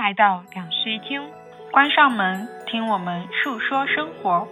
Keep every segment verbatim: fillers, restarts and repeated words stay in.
来到两室一厅，关上门，听我们述说生活。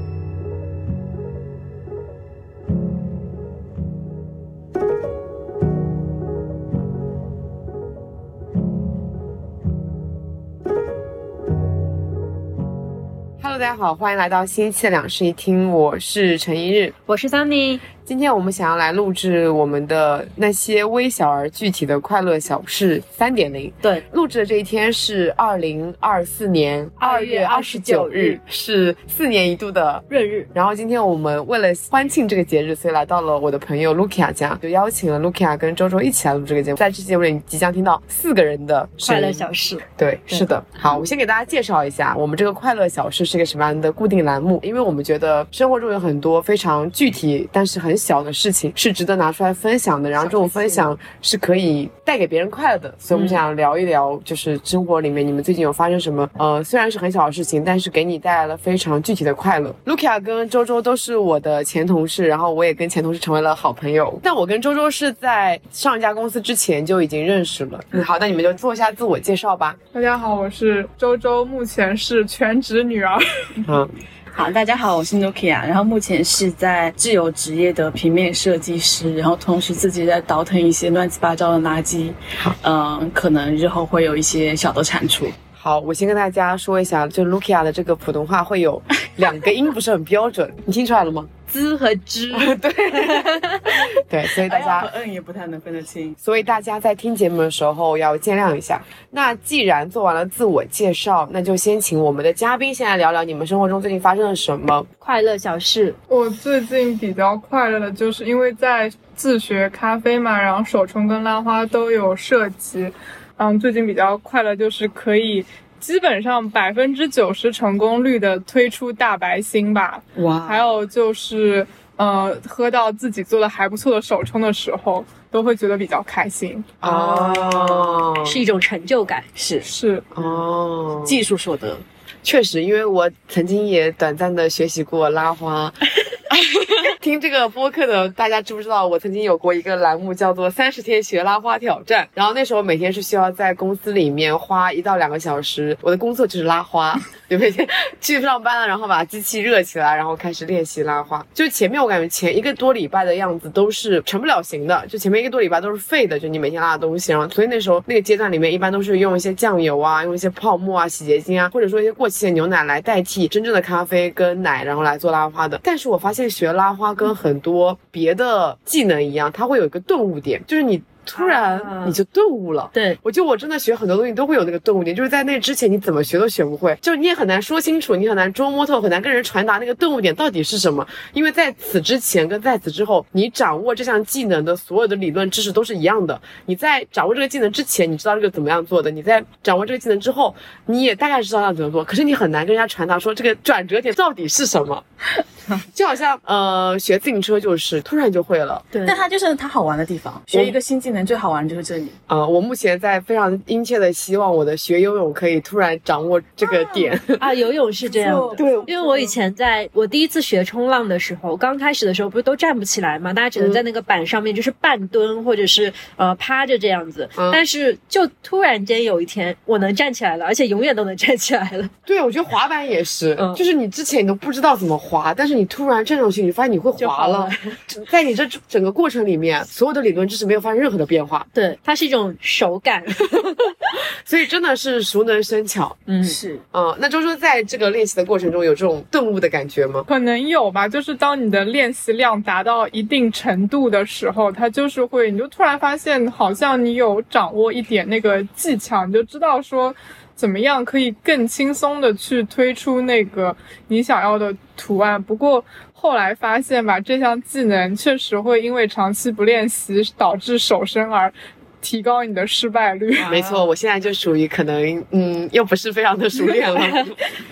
Hello， 大家好，欢迎来到新一期的两室一厅，我是陈一日， 我是 Sunny。 今天我们想要来录制我们的那些微小而具体的快乐小事 三点零。 对， 录制的这一天是二零二四年二月二十九日，是四年一度的闰日。 然后今天我们为了欢庆这个节日，所以来到了我的朋友 Lukia 家，就邀请了 Lukia 跟周周一起来录这个节目。在这期节目里即将听到四个人的快乐小事。 对，是的。好，我先给大家介绍一下我们这个快乐小事是个什么样的固定栏目，因为我们觉得生活中有很多非常具体但是很小的事情是值得拿出来分享的，然后这种分享是可以带给别人快乐的，所以我们想聊一聊就是生活里面你们最近有发生什么呃，虽然是很小的事情，但是给你带来了非常具体的快乐。 Lukia 跟周周都是我的前同事，然后我也跟前同事成为了好朋友，但我跟周周是在上一家公司之前就已经认识了。嗯，好，那你们就做一下自我介绍吧。 大家好，我是周周，目前是全职女儿。 嗯， 好，大家好，我是 Lukia， 然后目前是在自由职业的平面设计师，然后同时自己在倒腾一些乱七八糟的垃圾，嗯，可能日后会有一些小的产出。 好，我先跟大家说一下，就 Lukia 的这个普通话会有两个音不是很标准，你听出来了吗？ 滋和之。 对对，所以大家和嗯也不太能分得清， 所以大家在听节目的时候要见谅一下。那既然做完了自我介绍，那就先请我们的嘉宾先来聊聊你们生活中最近发生了什么快乐小事。 我最近比较快乐的就是因为在自学咖啡嘛，然后手冲跟拉花都有涉及。嗯，最近比较快乐就是可以基本上百分之九十成功率的推出大白星吧。 哇！ 还有就是呃，喝到自己做的还不错的手冲的时候，都会觉得比较开心。 哦， 是一种成就感。是是哦， 技术所得。 确实，因为我曾经也短暂的学习过拉花。听这个播客的大家知不知道，我曾经有过一个栏目叫做三十天学拉花挑战，然后那时候每天是需要在公司里面花一到两个小时，我的工作就是拉花，就每天去上班了，然后把机器热起来，然后开始练习拉花。就前面我感觉前一个多礼拜的样子都是成不了型的，就前面一个多礼拜都是废的，就你每天拉的东西，然后所以那时候那个阶段里面一般都是用一些酱油啊，用一些泡沫啊、洗洁精啊，或者说一些过期的牛奶来代替真正的咖啡跟奶，然后来做拉花的。但是我发现学拉花跟很多别的技能一样，它会有一个顿悟点，就是你突然你就顿悟了。 对， 我觉得我真的学很多东西都会有那个顿悟点，就是在那之前你怎么学都学不会，就是你也很难说清楚，你很难捉摸透，很难跟人传达那个顿悟点到底是什么。因为在此之前跟在此之后，你掌握这项技能的所有的理论知识都是一样的。你在掌握这个技能之前，你知道这个怎么样做的，你在掌握这个技能之后，你也大概知道要怎么做，可是你很难跟人家传达说这个转折点到底是什么。就好像呃学自行车就是突然就会了。 对，但它就是它好玩的地方，学一个新技能最好玩就是这里。 呃我目前在非常殷切的希望我的学游泳可以突然掌握这个点。 啊, 啊游泳是这样的。 对， 因为我以前在我第一次学冲浪的时候，刚开始的时候不是都站不起来嘛，大家只能在那个板上面就是半蹲或者是呃趴着这样子、嗯、但是就突然间有一天我能站起来了，而且永远都能站起来了。 对，我觉得滑板也是、嗯、就是你之前你都不知道怎么滑，但是你突然站上去你发现你会滑了，在你这整个过程里面所有的理论知识没有发生任何的变化。 对，它是一种手感。 所以真的是熟能生巧。 嗯，是。 嗯，那周周在这个练习的过程中有这种顿悟的感觉吗？ 可能有吧，就是当你的练习量达到一定程度的时候，它就是会，你就突然发现好像你有掌握一点那个技巧，你就知道说怎么样可以更轻松的去推出那个你想要的图案。不过后来发现吧，这项技能确实会因为长期不练习导致手生而提高你的失败率。 没错，我现在就属于可能嗯又不是非常的熟练了。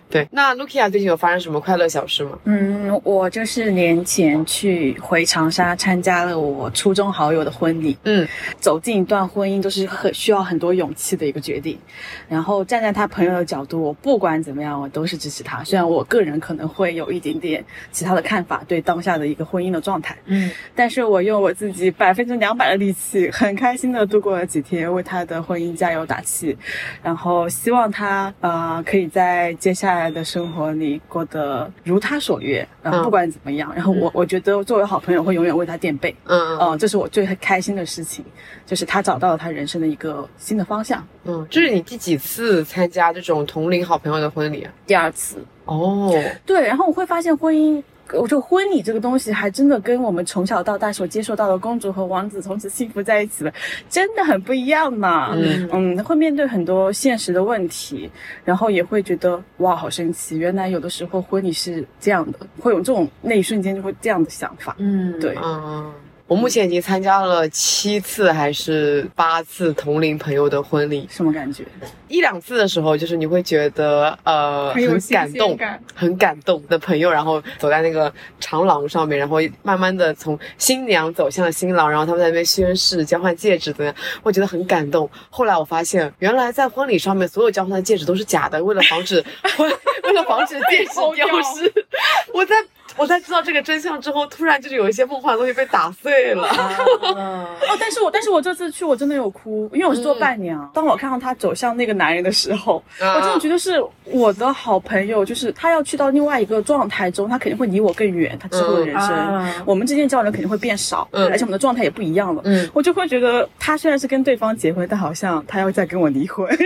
对，那 Lucia 最近有发生什么快乐小事吗？ 嗯，我就是年前去回长沙参加了我初中好友的婚礼。 嗯， 走进一段婚姻都是很需要很多勇气的一个决定。然后站在他朋友的角度，我不管怎么样，我都是支持他。虽然我个人可能会有一点点其他的看法，对当下的一个婚姻的状态，嗯，但是我用我自己百分之两百的力气，很开心的度过了几天，为他的婚姻加油打气。然后希望他呃可以在接下来的生活里过得如他所愿，然后不管怎么样，嗯、然后我我觉得作为好朋友会永远为他垫背，嗯嗯，这是我最开心的事情，就是他找到了他人生的一个新的方向。 嗯，这是你第几次参加这种同龄好朋友的婚礼啊？ 第二次。 哦， 对，然后我会发现婚姻。我这个婚礼这个东西还真的跟我们从小到大所接受到的公主和王子从此幸福在一起了，真的很不一样呢。嗯嗯，会面对很多现实的问题，然后也会觉得哇，好神奇，原来有的时候婚礼是这样的，会有这种那一瞬间就会这样的想法。嗯，对， 嗯。我目前已经参加了七次还是八次同龄朋友的婚礼， 什么感觉？ 一两次的时候，就是你会觉得呃很有感动，很感动的朋友，然后走在那个长廊上面，然后慢慢的从新娘走向新郎，然后他们在那边宣誓、交换戒指怎样，我觉得很感动。后来我发现，原来在婚礼上面所有交换的戒指都是假的，为了防止婚，为了防止戒指丢失，我在。我在知道这个真相之后，突然就是有一些梦幻的东西被打碎了。 哦，但是我但是我这次去我真的有哭，因为我是做伴娘。嗯、当我看到他走向那个男人的时候，啊、我真的觉得是我的好朋友，就是他要去到另外一个状态中，他肯定会离我更远，他之后的人生，嗯啊、我们之间交流肯定会变少，嗯、而且我们的状态也不一样了。嗯，我就会觉得他虽然是跟对方结婚，但好像他要再跟我离婚。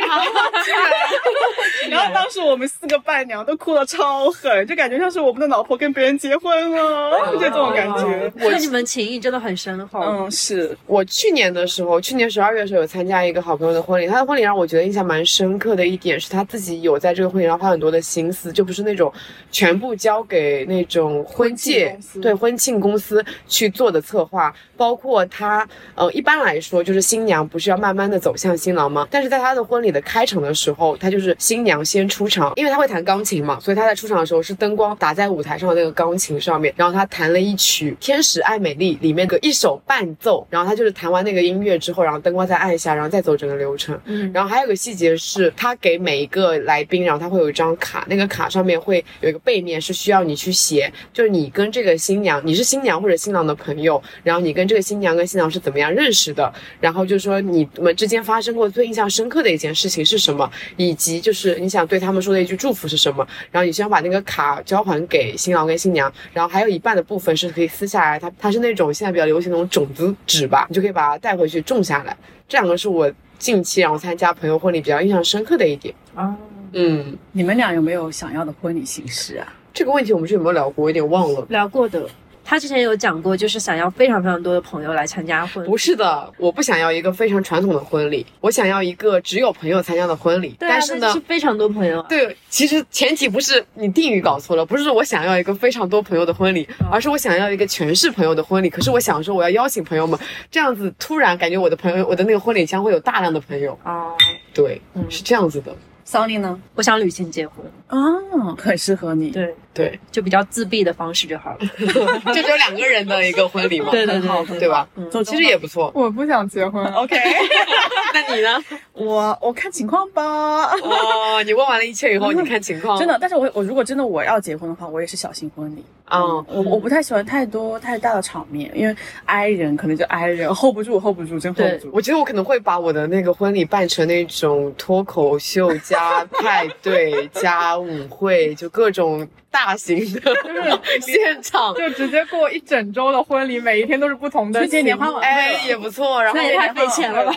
然后当时我们四个伴娘都哭得超狠，就感觉像是我们的老婆跟别人结婚了，就这种感觉。 我你们情谊真的很深厚。 嗯，是我去年的时候，去年十二月的时候有参加一个好朋友的婚礼，他的婚礼让我觉得印象蛮深刻的一点是他自己有在这个婚礼上花很多的心思，就不是那种全部交给那种婚介对婚庆公司去做的策划，包括他呃一般来说就是新娘不是要慢慢的走向新郎吗？但是在他的婚礼的开场的时候，他就是新娘先出场，因为他会弹钢琴嘛，所以他在出场的时候是灯光打在舞台上的那个钢琴上面，然后他弹了一曲《天使爱美丽》里面的一首伴奏，然后他就是弹完那个音乐之后，然后灯光再按下，然后再走整个流程。嗯，然后还有个细节是他给每一个来宾，然后他会有一张卡，那个卡上面会有一个背面是需要你去写，就是你跟这个新娘，你是新娘或者新郎的朋友，然后你跟这个新娘跟新郎是怎么样认识的，然后就是说你们之间发生过最印象深刻的一件事情是什么，以及就是你想对他们说的一句祝福是什么，然后你希望把那个卡交还给新郎跟新娘，然后还有一半的部分是可以撕下来，它它是那种现在比较流行的那种种子纸吧，你就可以把它带回去种下来。这两个是我近期让我参加朋友婚礼比较印象深刻的一点。 啊，嗯，你们俩有没有想要的婚礼形式啊？ 这个问题我们是有没有聊过？我有点忘了。 聊过的。他之前有讲过，就是想要非常非常多的朋友来参加婚礼。 不是的，我不想要一个非常传统的婚礼，我想要一个只有朋友参加的婚礼。 对啊， 但是呢， 是非常多朋友、啊。 对，其实前提不是你定语搞错了，不是我想要一个非常多朋友的婚礼，哦、而是我想要一个全是朋友的婚礼。可是我想说，我要邀请朋友们，这样子突然感觉我的朋友，我的那个婚礼将会有大量的朋友。哦，对，嗯、是这样子的。 骚丽呢？ 我想旅行结婚哦，很适合你。 对对， 就比较自闭的方式就好了， 就只有两个人的一个婚礼嘛， 对对对， 对吧？ 嗯， 其实也不错。 我不想结婚 ，OK 。 那你呢？ 我我看情况吧。 哦，你问完了一切以后，你看情况。 真的，但是我我如果真的我要结婚的话，我也是小型婚礼。嗯，嗯我我不太喜欢太多太大的场面，因为挨人可能就挨人 ，hold 不住 ，hold 不住，真 hold 不住。 我觉得我可能会把我的那个婚礼办成那种脱口秀加派对加舞会，就各种大型的现场， 就直接过一整周的婚礼，每一天都是不同的。 春节联欢晚会， 哎，也不错。然后也太费钱了吧？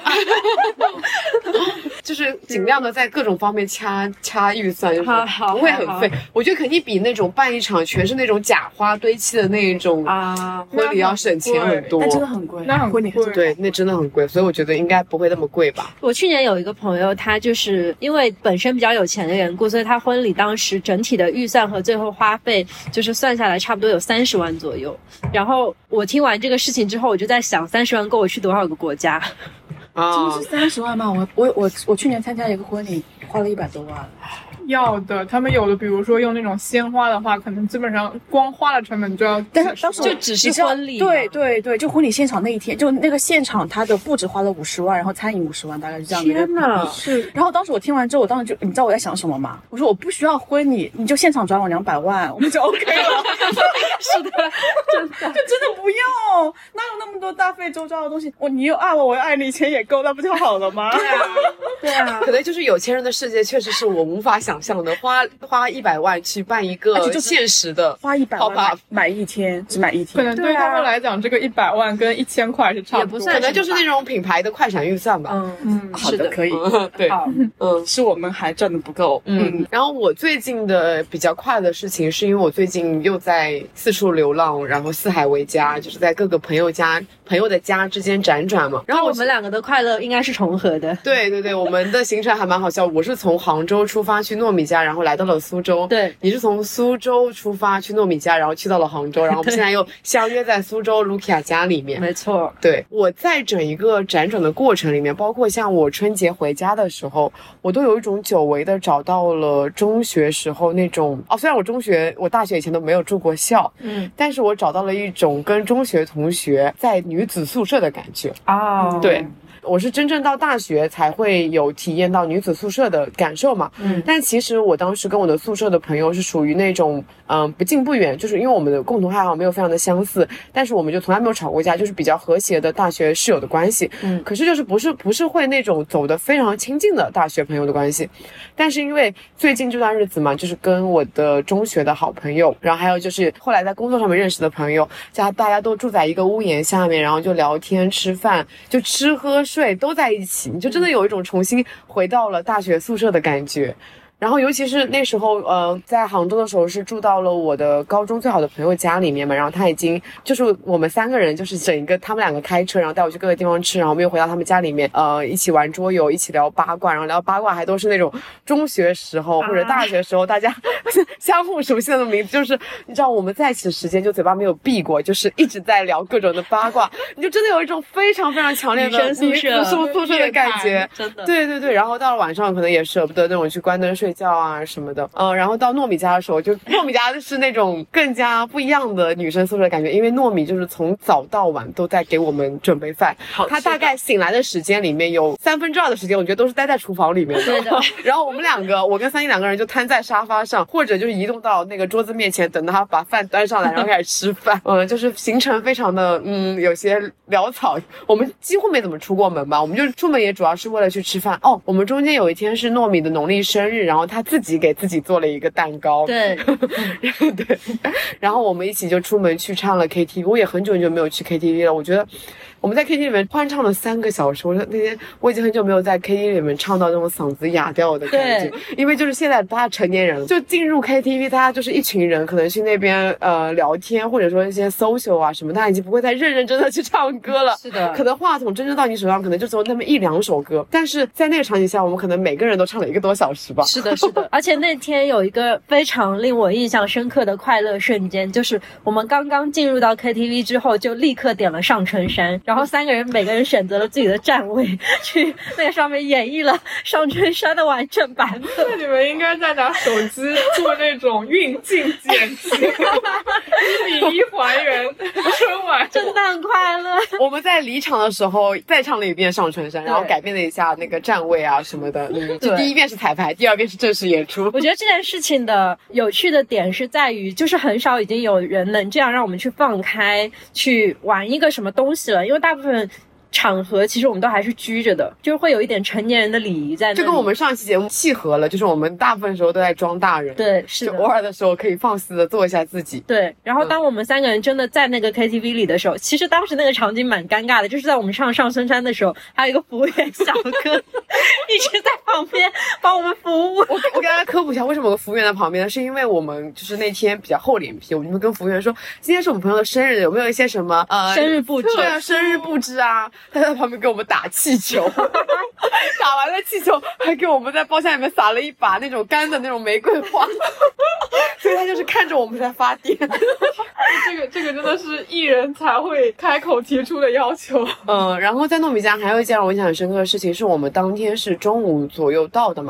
就是尽量的在各种方面掐掐预算，就是不会很费。我觉得肯定比那种办一场全是那种假花堆砌的那种啊婚礼要省钱很多。 那真的很贵， 那很贵。 对，那真的很贵，所以我觉得应该不会那么贵吧。 我去年有一个朋友，他就是因为本身比较有钱的缘故，所以他婚礼当时整体的预算和最后花费就是算下来差不多有三十万左右。然后我听完这个事情之后，我就在想，三十万够我去多少个国家？ 啊，真的是三十万吗？我我我我去年参加一个婚礼，花了一百多万。 要的，他们有的比如说用那种鲜花的话，可能基本上光花的成本就要， 但是当时就只是婚礼， 对对对，就婚礼现场那一天，就那个现场它的布置花了五十万，然后餐饮五十万，大概是这样的。 天哪！ 是。然后当时我听完之后，我当时就，你知道我在想什么吗？我说我不需要婚礼，你就现场转我两百万，我们就 OK 了。 是的，真的， 就真的不用，哪有那么多大费周章的东西？我你又爱我，我又爱你，钱也够，那不就好了吗？ 对啊，对啊， 可能就是有钱人的世界，确实是我无法想象的。花花一百万去办一个现实的， 花一百万买买一天，只买一天， 可能对他们来讲，这个一百万跟一千块是差不多， 也不算， 可能就是那种品牌的快闪预算吧。 嗯嗯，好的，可以， 对， 嗯，是我们还赚的不够。 嗯，然后我最近的比较快乐的事情，是因为我最近又在四处流浪，然后四海为家，就是在各个朋友家、朋友的家之间辗转嘛。然后我们两个的快乐应该是重合的。 对对对，我们的行程还蛮好笑。我是从杭州出发去糯米家，然后来到了苏州。 对， 你是从苏州出发去糯米家，然后去到了杭州，然后我们现在又相约在苏州卢卡家里面。 没错， 对，我在整一个辗转的过程里面，包括像我春节回家的时候，我都有一种久违的找到了中学时候那种哦，虽然我中学我大学以前都没有住过校， 嗯， 但是我找到了一种跟中学同学在女子宿舍的感觉。 哦， 对，我是真正到大学才会有体验到女子宿舍的感受嘛。 嗯， 但其实我当时跟我的宿舍的朋友是属于那种嗯不近不远，就是因为我们的共同爱好没有非常的相似，但是我们就从来没有吵过架，就是比较和谐的大学室友的关系。 嗯， 可是就是不是不是会那种走得非常亲近的大学朋友的关系。但是因为最近这段日子嘛，就是跟我的中学的好朋友，然后还有就是后来在工作上面认识的朋友，加大家都住在一个屋檐下面，然后就聊天吃饭，就吃喝睡都在一起，你就真的有一种重新回到了大学宿舍的感觉。然后尤其是那时候呃在杭州的时候是住到了我的高中最好的朋友家里面嘛，然后他已经就是我们三个人就是整一个他们两个开车，然后带我去各个地方吃，然后我们又回到他们家里面呃一起玩桌游，一起聊八卦，然后聊八卦还都是那种中学时候或者大学时候大家相互熟悉的名字，就是你知道我们在一起的时间就嘴巴没有闭过，就是一直在聊各种的八卦，你就真的有一种非常非常强烈的女生宿舍宿舍的感觉， 真的。 对对对，然后到了晚上可能也舍不得那种去关灯睡觉啊什么的，嗯，然后到糯米家的时候，就糯米家是那种更加不一样的女生宿舍的感觉，因为糯米就是从早到晚都在给我们准备饭，他大概醒来的时间里面有三分之二的时间，我觉得都是待在厨房里面的。 对的。 然后我们两个，我跟三一两个人就瘫在沙发上，或者就是移动到那个桌子面前，等他把饭端上来，然后开始吃饭。嗯，就是行程非常的嗯有些潦草，我们几乎没怎么出过门吧，我们就出门也主要是为了去吃饭。哦，我们中间有一天是糯米的农历生日，然后他自己给自己做了一个蛋糕。 对对，然后我们一起就出门去唱了 K T V， 我也很久很久没有去 K T V 了，我觉得我们在 K T V 里面欢唱了三个小时，我说那天我已经很久没有在 K T V 里面唱到那种嗓子哑掉的感觉，因为就是现在大家成年人就进入 K T V， 大家就是一群人可能去那边呃聊天，或者说一些 social 啊什么，大家已经不会再认认真真的去唱歌了。 是的， 可能话筒真正到你手上可能就只有那么一两首歌，但是在那个场景下我们可能每个人都唱了一个多小时吧。 是的是的而且那天有一个非常令我印象深刻的快乐瞬间，就是我们刚刚进入到 K T V 之后就立刻点了上春山，然后三个人每个人选择了自己的站位去那个上面演绎了上春山的完整版本。 那你们应该在拿手机做那种运镜剪辑一比一还原春晚， 真的很快乐。 我们在离场的时候再唱了一遍上春山，然后改变了一下那个站位啊什么的。嗯，就第一遍是彩排，第二遍是正式演出。 我觉得这件事情的有趣的点是在于，就是很少已经有人能这样让我们去放开去玩一个什么东西了，因为大部分场合其实我们都还是拘着的，就是会有一点成年人的礼仪在那里。 这跟我们上期节目契合了，就是我们大部分时候都在装大人。 对，是的。 就偶尔的时候可以放肆的做一下自己。 对，然后当我们三个人真的在那个 K T V 里的时候，其实当时那个场景蛮尴尬的，就是在我们唱上春山的时候，还有一个服务员小哥一直在旁边帮我们服务。 我我给大家科普一下，为什么有个服务员在旁边呢？是因为我们就是那天比较厚脸皮，我们就跟服务员说，今天是我们朋友的生日，有没有一些什么呃生日布置？ 对啊，生日布置啊。他在旁边给我们打气球，打完了气球还给我们在包厢里面撒了一把那种干的那种玫瑰花，所以他就是看着我们在发癫。 这个这个真的是艺人才会开口提出的要求。 嗯，然后在糯米家还有一件让我印象很深刻的事情，是我们当天是中午左右到的嘛。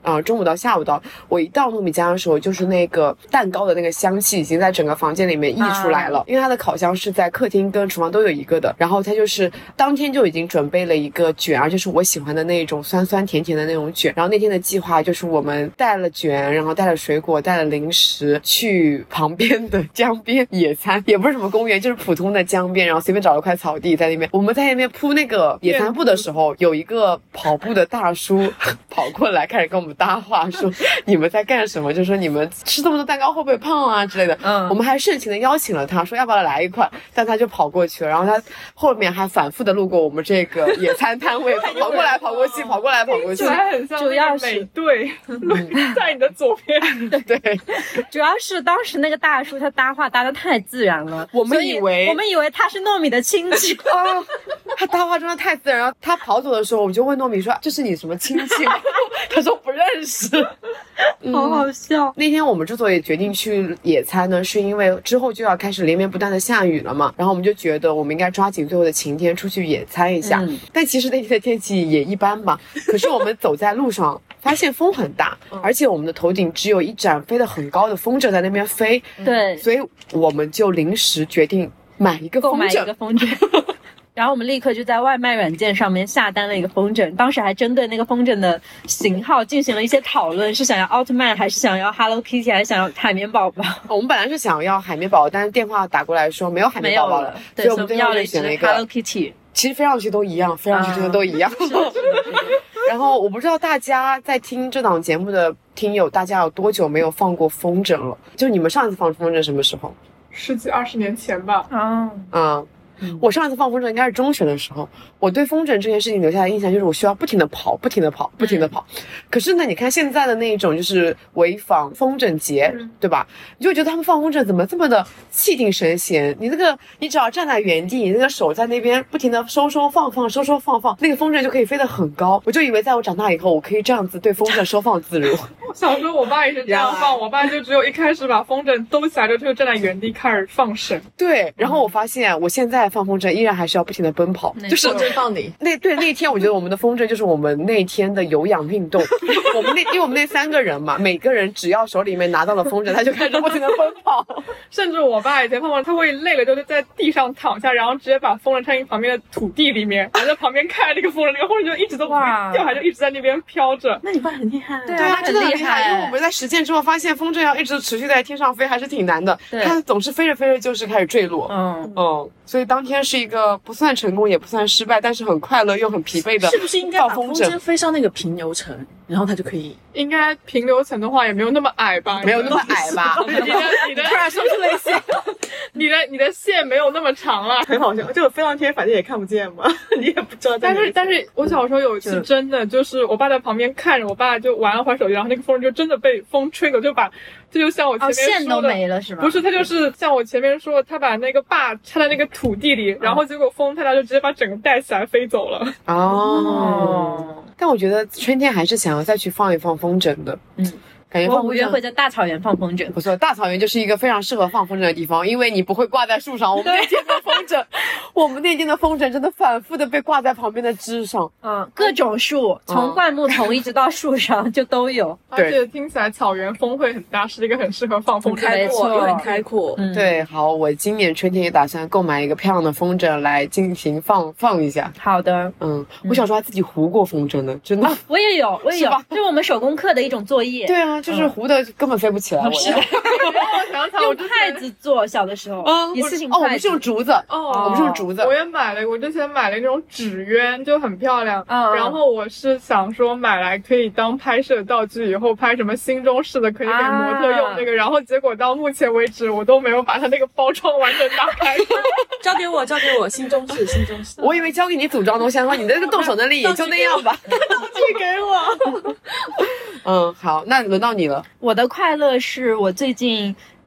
啊、呃，中午到下午到，我一到糯米家的时候，就是那个蛋糕的那个香气已经在整个房间里面溢出来了，啊、因为它的烤箱是在客厅跟厨房都有一个的，然后它就是当天就已经准备了一个卷，而且是我喜欢的那种酸酸甜甜的那种卷。然后那天的计划就是我们带了卷，然后带了水果，带了零食，去旁边的江边野餐，也不是什么公园，就是普通的江边，然后随便找了块草地在那边。我们在那边铺那个野餐布的时候，有一个跑步的大叔跑过来开始跟我们搭话，说你们在干什么，就说你们吃这么多蛋糕会不会胖啊之类的。嗯，我们还盛情的邀请了他，说要不要来一块，但他就跑过去了，然后他后面还反复的路过我们这个野餐摊位，跑过来跑过去，跑过来跑过去， 很像主要是美队在你的左边。 对， 主要是当时那个大叔他搭话搭得太自然了， 我们以为我们以为他是糯米的亲戚啊，他搭话真的太自然。然后他跑走的时候，我就问糯米说：“这是你什么亲戚吗？”他说不认识。 嗯、好好笑。 那天我们之所以决定去野餐呢，是因为之后就要开始连绵不断的下雨了嘛，然后我们就觉得我们应该抓紧最后的晴天出去野餐一下。嗯、但其实那天的天气也一般吧。可是我们走在路上，发现风很大，而且我们的头顶只有一盏飞得很高的风筝在那边飞。 对， 所以我们就临时决定买一个风筝，购买一个风筝。然后我们立刻就在外卖软件上面下单了一个风筝，当时还针对那个风筝的型号进行了一些讨论，是想要奥特曼还是想要 Hello Kitty 还是想要海绵宝宝。 我们本来是想要海绵宝宝，但是电话打过来说没有海绵宝宝了， 对， 所以我们最后就选了一个 Hello Kitty。 其实飞上去都一样，飞上去真的都一样。 嗯、是的是的然后我不知道大家在听这档节目的听友，大家有多久没有放过风筝了？就你们上一次放风筝什么时候？ 十几二十年前吧。 啊， 嗯。我上一次放风筝应该是中学的时候，我对风筝这件事情留下的印象就是我需要不停的跑，不停的跑，不停的跑。嗯、可是呢，你看现在的那一种就是潍坊风筝节，嗯、对吧？你就觉得他们放风筝怎么这么的气定神闲？你那个，你只要站在原地，你那个手在那边不停的收收放放，收收放放，那个风筝就可以飞得很高。我就以为在我长大以后，我可以这样子对风筝收放自如。 小时候我爸也是这样放，我爸就只有一开始把风筝兜起来之后，就站在原地开始放绳。 对，然后我发现我现在放风筝依然还是要不停的奔跑，就是风筝放你。 那对那天我觉得我们的风筝就是我们那天的有氧运动。我们那因为我们那三个人嘛，每个人只要手里面拿到了风筝，他就开始不停的奔跑。 甚至我爸以前放风筝，他会累了就是在地上躺下，然后直接把风筝插进旁边的土地里面，然后在旁边看那个风筝，那个风筝就一直都不会掉下来，就一直在那边飘着。 那你爸很厉害。 对啊，真的很厉害。因为我们在实践之后发现，风筝要一直持续在天上飞还是挺难的。它总是飞着飞着就是开始坠落。嗯嗯，所以当天是一个不算成功也不算失败，但是很快乐又很疲惫的。 是不是应该把风筝飞上那个平流层，然后它就可以？ 应该平流层的话也没有那么矮吧？ 没有那么矮吧？ 你的你的突然说出了一些， 你的你的线没有那么长了， 很好笑。这个飞上天反正也看不见嘛，你也不知道。 但是但是我小时候有一次真的就是我爸在旁边看着，我爸就玩了会手机，然后那个风筝就真的被风吹走，就把这就像我前面说的、 哦、线都没了是吗？ 不是，他就是像我前面说，他把那个坝插在那个土地里，然后结果风太大就直接把整个带起来飞走了。 哦，但我觉得春天还是想要再去放一放风筝的。嗯。感觉放我约会在大草原放风筝， 不错。大草原就是一个非常适合放风筝的地方，因为你不会挂在树上。我们那天的风筝，我们那天的风筝真的反复的被挂在旁边的枝上， 嗯，各种树，从灌木丛一直到树上就都有。 而且听起来草原风会很大，是一个很适合放风筝， 开阔又很开阔。 嗯，对，好，我今年春天也打算购买一个漂亮的风筝来进行放放一下。 好的， 嗯，我小时候还自己糊过风筝呢，真的。 哦、我也有，我也有，这是我们手工课的一种作业。 对啊，就是糊的。根本飞不起来，我是用筷子做，小的时候，嗯，一次性筷子。 哦，我们是用竹子，哦，我们是用竹子。 我也买了，我之前买了那种纸鸢，就很漂亮。嗯，然后我是想说买来可以当拍摄道具，以后拍什么新中式的可以给模特用那个。啊、然后结果到目前为止，我都没有把它那个包装完整打开。 交给我，交给我，新中式，新中式。 我以为交给你组装东西的话，你的那个动手能力也就那样吧。 道具给我。 嗯，好，那轮到你了。 我的快乐是我最近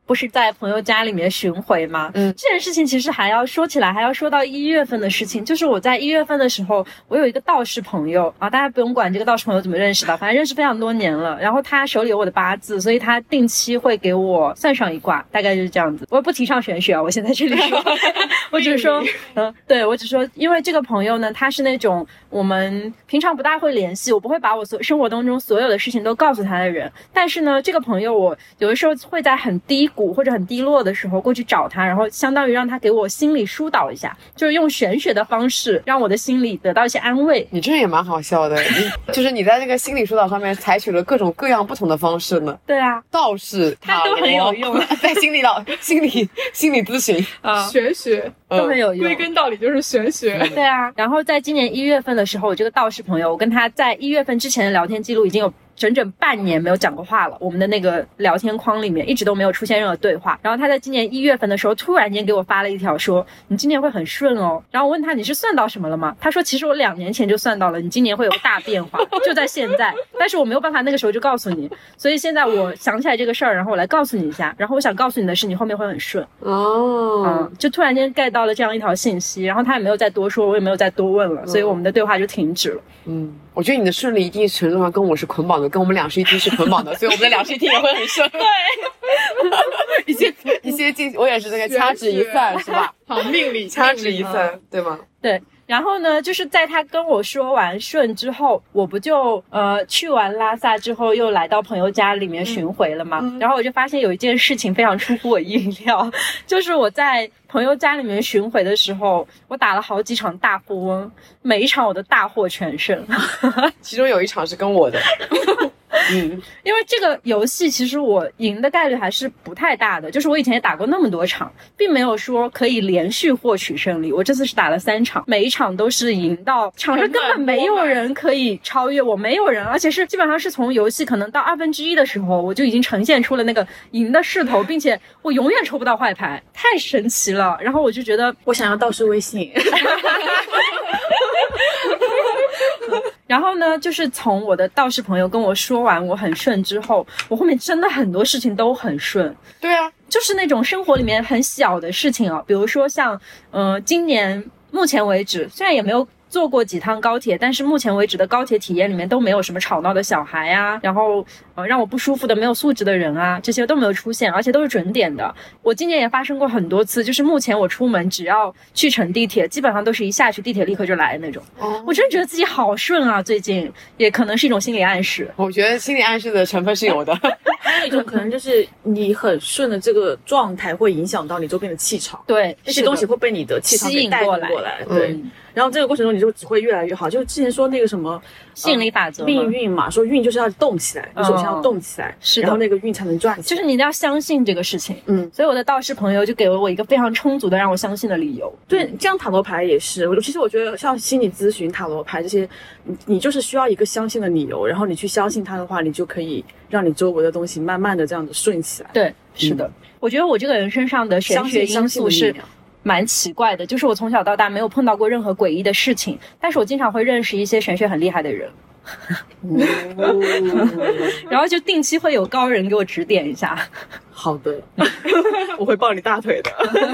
不是在朋友家里面巡回吗？ 嗯， 这件事情其实还要说起来，还要说到一月份的事情。就是我在一月份的时候，我有一个道士朋友啊，大家不用管这个道士朋友怎么认识的，反正认识非常多年了。然后他手里有我的八字，所以他定期会给我算上一卦，大概就是这样子。我不提倡玄学啊，我现在这里说，我只是说，嗯，对，我只说，因为这个朋友呢，他是那种我们平常不大会联系，我不会把我所生活当中所有的事情都告诉他的人。但是呢，这个朋友我有的时候会在很低谷或者很低落的时候过去找他，然后相当于让他给我心理疏导一下，就是用玄学的方式让我的心里得到一些安慰。 你这也蛮好笑的，你就是你在那个心理疏导上面采取了各种各样不同的方式呢。 对啊， 道士他都很有用， 在心理老心理心理咨询啊，玄学都很有用， 归根到底就是玄学。 对啊，然后在今年一月份的时候，我这个道士朋友，我跟他在一月份之前的聊天记录已经有整整半年没有讲过话了，我们的那个聊天框里面一直都没有出现任何对话。然后他在今年一月份的时候突然间给我发了一条说你今年会很顺哦，然后我问他你是算到什么了吗？他说其实我两年前就算到了你今年会有个大变化，就在现在，但是我没有办法那个时候就告诉你，所以现在我想起来这个事儿，然后我来告诉你一下。然后我想告诉你的是你后面会很顺哦， 嗯，就突然间 get 到了这样一条信息，然后他也没有再多说，我也没有再多问了，所以我们的对话就停止了。 嗯，我觉得你的顺利一定程度上跟我是捆绑的，跟我们两室一厅是捆绑的，所以我们的两室一厅也会很顺。 对， 一些一些进，我也是这个掐指一算，是吧？ 好，命理掐指一算，对吗？ 对。然后呢，就是在他跟我说完顺之后，我不就呃去完拉萨之后又来到朋友家里面巡回了嘛、嗯、然后我就发现有一件事情非常出乎我意料，就是我在朋友家里面巡回的时候，我打了好几场大富翁，每一场我都大获全胜。 其中有一场是跟我的。嗯， 因为这个游戏其实我赢的概率还是不太大的，就是我以前也打过那么多场，并没有说可以连续获取胜利。我这次是打了三场，每一场都是赢到场上根本没有人可以超越我，没有人，而且是基本上是从游戏可能到二分之一的时候，我就已经呈现出了那个赢的势头，并且我永远抽不到坏牌，太神奇了。然后我就觉得我想要道士微信。 然后呢，就是从我的道士朋友跟我说完我很顺之后，我后面真的很多事情都很顺。 对啊， 就是那种生活里面很小的事情啊，比如说像呃，今年目前为止虽然也没有坐过几趟高铁，但是目前为止的高铁体验里面都没有什么吵闹的小孩啊，然后呃让我不舒服的没有素质的人啊，这些都没有出现，而且都是准点的。我今年也发生过很多次，就是目前我出门只要去乘地铁，基本上都是一下去地铁立刻就来的那种。哦，我真觉得自己好顺啊，最近也可能是一种心理暗示。 我觉得心理暗示的成分是有的。 还有一种可能就是你很顺的这个状态会影响到你周边的气场， 对， 这些东西会被你的气场给带过来，过来对。嗯，然后这个过程中你就只会越来越好。就之前说那个什么吸引力法则、呃、 命运嘛，说运就是要动起来，你首先要动起来， 是的， 然后那个运才能转起来， 就是你一定要相信这个事情。 嗯， 所以我的道士朋友就给了我一个非常充足的让我相信的理由。 对，这样塔罗牌也是，我其实我觉得像心理咨询、塔罗牌这些，你你就是需要一个相信的理由，然后你去相信它的话，你就可以让你周围的东西慢慢的这样子顺起来。 对，是的、嗯、我觉得我这个人身上的玄学因素是蛮奇怪的，就是我从小到大没有碰到过任何诡异的事情，但是我经常会认识一些玄学很厉害的人。然后就定期会有高人给我指点一下。 好的。我会抱你大腿的。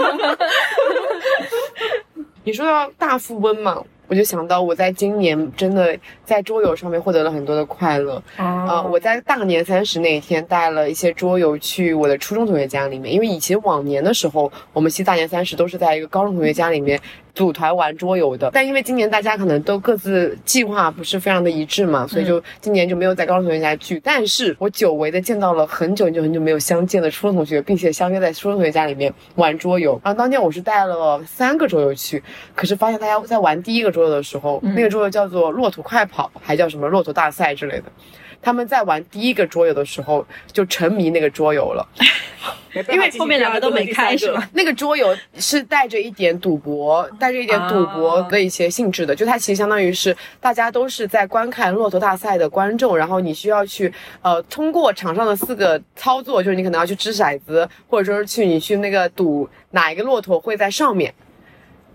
你说到大富翁嘛，我就想到我在今年真的在桌游上面获得了很多的快乐。啊、呃，我在大年三十那一天带了一些桌游去我的初中同学家里面，因为以前往年的时候我们其实大年三十都是在一个高中同学家里面组团玩桌游的，但因为今年大家可能都各自计划不是非常的一致嘛，所以就今年就没有在高中同学家聚、嗯、但是我久违的见到了很久很久很久没有相见的初中同学，并且相约在初中同学家里面玩桌游。然后当天我是带了三个桌游去，可是发现大家在玩第一个桌游的时候、嗯、那个桌游叫做骆驼快跑，还叫什么骆驼大赛之类的，他们在玩第一个桌游的时候就沉迷那个桌游了。 因为后面两个都没开是吧？ 那个桌游是带着一点赌博带着一点赌博的一些性质的、啊、就它其实相当于是大家都是在观看骆驼大赛的观众，然后你需要去呃通过场上的四个操作，就是你可能要去掷骰子，或者说是去你去那个赌哪一个骆驼会在上面，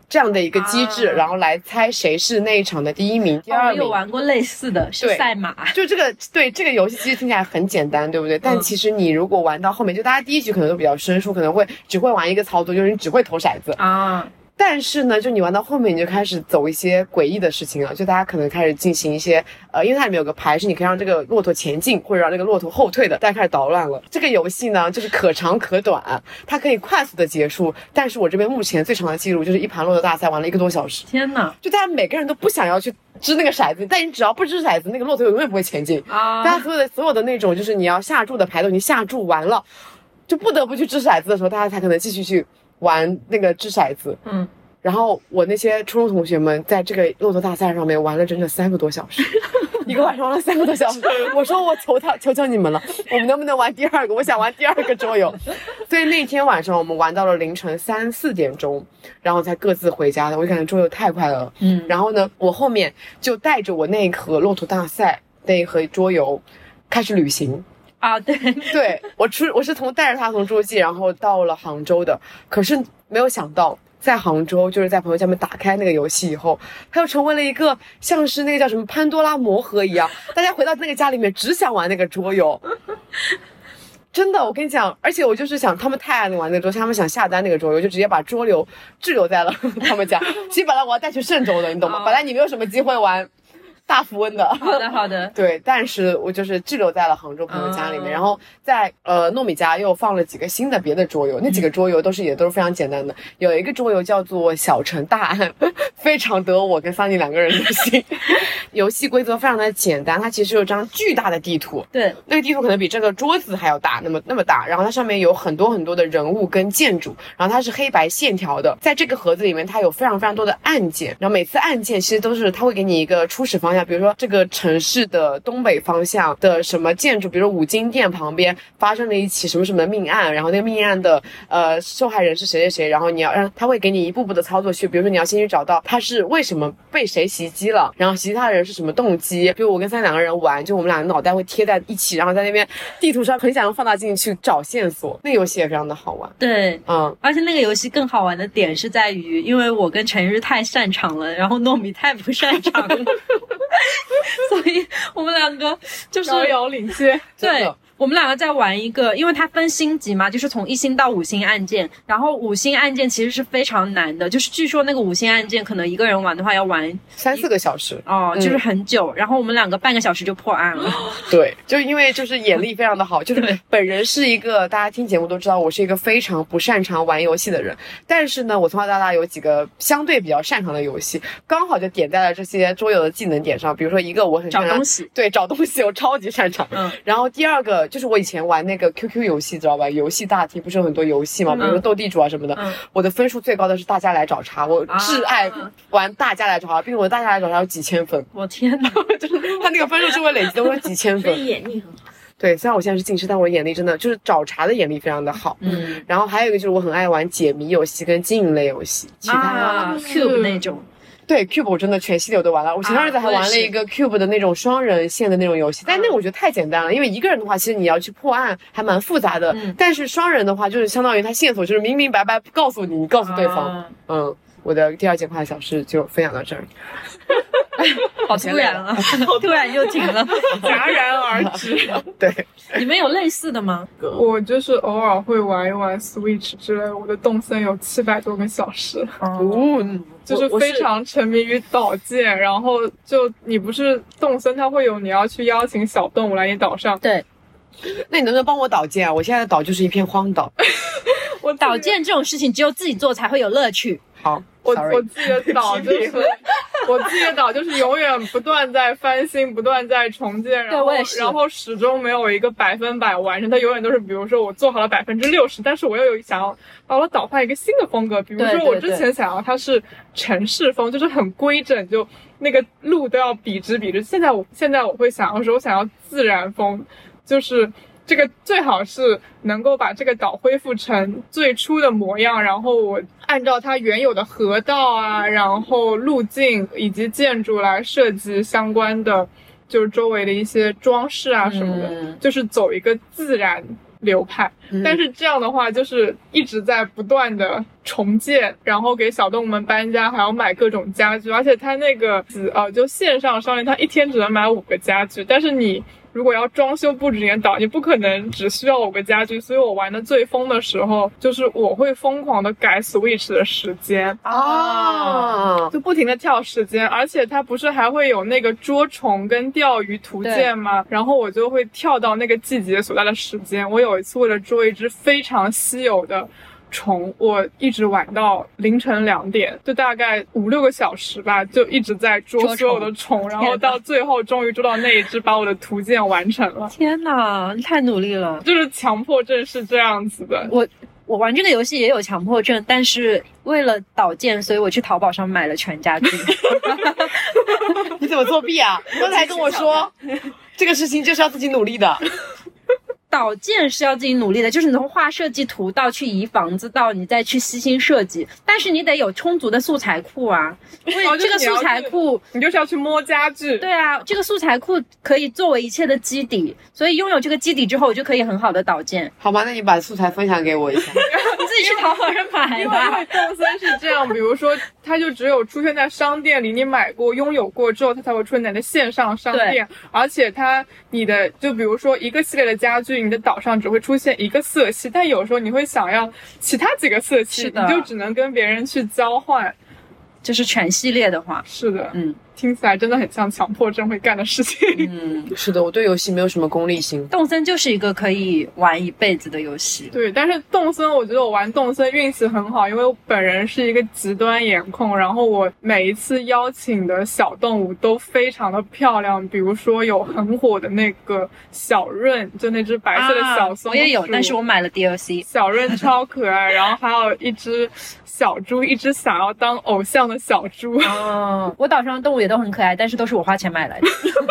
这样的一个机制，啊、然后来猜谁是那一场的第一名、第二名。 哦、我有玩过类似的，是赛马。 就这个，对这个游戏其实听起来很简单，对不对？但其实你如果玩到后面，就大家第一局可能都比较生疏，可能会只会玩一个操作，就是你只会投骰子啊。但是呢，就你玩到后面，你就开始走一些诡异的事情了。就大家可能开始进行一些，呃，因为它里面有个牌是你可以让这个骆驼前进，或者让这个骆驼后退的，大家开始捣乱了。这个游戏呢，就是可长可短，它可以快速的结束。但是我这边目前最长的记录就是一盘骆驼大赛玩了一个多小时。 天哪！ 就大家每个人都不想要去支那个骰子，但你只要不支骰子，那个骆驼永远不会前进啊。大家所有的所有的那种，就是你要下注的牌都已经下注完了，就不得不去支骰子的时候，大家才可能继续去玩那个支骰子。嗯。然后我那些初中同学们在这个骆驼大赛上面玩了整整三个多小时，一个晚上玩了三个多小时。我说我求他求求你们了，我们能不能玩第二个？我想玩第二个桌游。所以那天晚上我们玩到了凌晨三四点钟，然后才各自回家的。我就感觉桌游太快乐了。嗯，然后呢，我后面就带着我那一盒骆驼大赛那一盒桌游开始旅行。 啊，对对，我出我是从带着他从诸暨然后到了杭州的，可是没有想到。在杭州，就是在朋友家们打开那个游戏以后，它又成为了一个像是那个叫什么潘多拉魔盒一样，大家回到那个家里面只想玩那个桌游。真的，我跟你讲，而且我就是想，他们太爱玩那个桌游，他们想下单那个桌游，就直接把桌游滞留在了他们家。其实本来我要带去嵊州的，你懂吗？本来你没有什么机会玩大富翁的。 好的好的。 对，但是我就是滞留在了杭州朋友家里面，嗯、然后在呃糯米家又放了几个新的别的桌游，那几个桌游都是也都是非常简单的。有一个桌游叫做小城大案，非常得我跟桑尼两个人的心。游戏规则非常的简单，它其实有张巨大的地图， 对， 那个地图可能比这个桌子还要大，那么那么大，然后它上面有很多很多的人物跟建筑，然后它是黑白线条的，在这个盒子里面它有非常非常多的按键，然后每次按键其实都是它会给你一个初始方向，比如说这个城市的东北方向的什么建筑，比如说五金店旁边发生了一起什么什么命案，然后那个命案的呃受害人是谁谁谁，然后你要让他会给你一步步的操作去，比如说你要先去找到他是为什么被谁袭击了，然后袭击他的人是什么动机，比如我跟三两个人玩，就我们俩的脑袋会贴在一起，然后在那边地图上很想用放大镜去找线索，那游戏也非常的好玩。 对， 嗯， 而且那个游戏更好玩的点是在于，因为我跟陈日太擅长了，然后糯米太不擅长了。所以我们两个就是遥遥领先。 对，我们两个在玩一个，因为它分星级嘛，就是从一星到五星按键，然后五星按键其实是非常难的，就是据说那个五星按键可能一个人玩的话要玩三四个小时哦，就是很久、嗯、然后我们两个半个小时就破案了。 对，就因为就是眼力非常的好，就是本人是一个大家听节目都知道我是一个非常不擅长玩游戏的人，但是呢我从小到大有几个相对比较擅长的游戏，刚好就点在了这些桌游的技能点上，比如说一个我很擅长找东西， 对，找东西我超级擅长，嗯，然后第二个就是我以前玩那个 Q Q 游戏知道吧，游戏大厅不是有很多游戏嘛，比如说斗地主啊什么的、嗯、我的分数最高的是大家来找茬，我挚爱玩大家来找茬，并且我的大家来找茬有几千分， 我天哪就是他那个分数是会累积都是几千分， 眼力很好。 对，虽然我现在是近视，但我眼力真的就是找茬的眼力非常的好。嗯，然后还有一个就是我很爱玩解谜游戏跟经营类游戏，其他、 啊、Cube 那种。 对 Cube 我真的全系列我都玩了，我前段日子还玩了一个 Cube 的那种双人线的那种游戏、啊、但那个我觉得太简单了，因为一个人的话其实你要去破案还蛮复杂的、嗯、但是双人的话就是相当于他线索就是明明白白告诉你，你告诉对方、啊、嗯，我的第二件快小事就分享到这儿。 好突然啊，突然就停了， 戛然而止。 对， 你们有类似的吗？ 我就是偶尔会玩一玩 Switch 之类，我的动森有七百多个小时。 哦， 就是非常沉迷于岛建，然后就你不是动森它会有你要去邀请小动物来你岛上， 对， 那你能不能帮我岛建啊？我现在的岛就是一片荒岛。 我岛建这种事情只有自己做才会有乐趣。 好， 我我自己的岛就是我自己的岛就是永远不断在翻新，不断在重建，然后对我也是， 然后始终没有一个百分百完成，它永远都是比如说我做好了百分之六十，但是我又有想要把我的岛换一个新的风格，比如说我之前想要它是城市风，就是很规整，就那个路都要笔直笔直，现在我现在我会想要说我想要自然风，就是这个最好是能够把这个岛恢复成最初的模样，然后我按照它原有的河道啊，然后路径以及建筑来设计相关的就是周围的一些装饰啊什么的、嗯、就是走一个自然流派、嗯、但是这样的话就是一直在不断的重建，然后给小动物们搬家，还要买各种家具，而且它那个呃就线上商店它一天只能买五个家具，但是你如果要装修布置你的岛，你不可能只需要五个家具，所以我玩的最疯的时候就是我会疯狂的改 Switch 的时间啊， 就不停的跳时间，而且它不是还会有那个捉虫跟钓鱼图鉴吗？然后我就会跳到那个季节所在的时间。我有一次为了捉一只非常稀有的虫，我一直玩到凌晨两点，就大概五六个小时吧，就一直在捉所有的虫，然后到最后终于捉到那一只，把我的图鉴完成了。 天哪，你太努力了！ 就是强迫症是这样子的。 我我玩这个游戏也有强迫症，但是为了岛建，所以我去淘宝上买了全家具。 你怎么作弊啊？刚才跟我说这个事情就是要自己努力的。 岛建是要自己努力的，就是你从画设计图到去移房子到你再去悉心设计，但是你得有充足的素材库啊。因为这个素材库、哦、 你就是要去摸家具。 对啊，这个素材库可以作为一切的基底，所以拥有这个基底之后，我就可以很好的岛建。 好吧，那你把素材分享给我一下。 你自己去淘宝上买吧。 因为动森是这样，比如说它就只有出现在商店里，你买过拥有过之后它才会出现在你的线上商店，而且它你的就比如说一个系列的家具，你的岛上只会出现一个色系，但有时候你会想要其他几个色系，你就只能跟别人去交换。 就是全系列的话， 是的，嗯，听起来真的很像强迫症会干的事情。 嗯，是的，我对游戏没有什么功利心。 动森就是一个可以玩一辈子的游戏。 对，但是动森我觉得我玩动森运气很好，因为我本人是一个极端颜控，然后我每一次邀请的小动物都非常的漂亮，比如说有很火的那个小润，就那只白色的小松鼠、啊、 我也有，但是我买了 D L C。 小润超可爱，然后还有一只小猪，一只想要当偶像的小猪。 哦，我岛上的动物也都很可爱，但是都是我花钱买来的。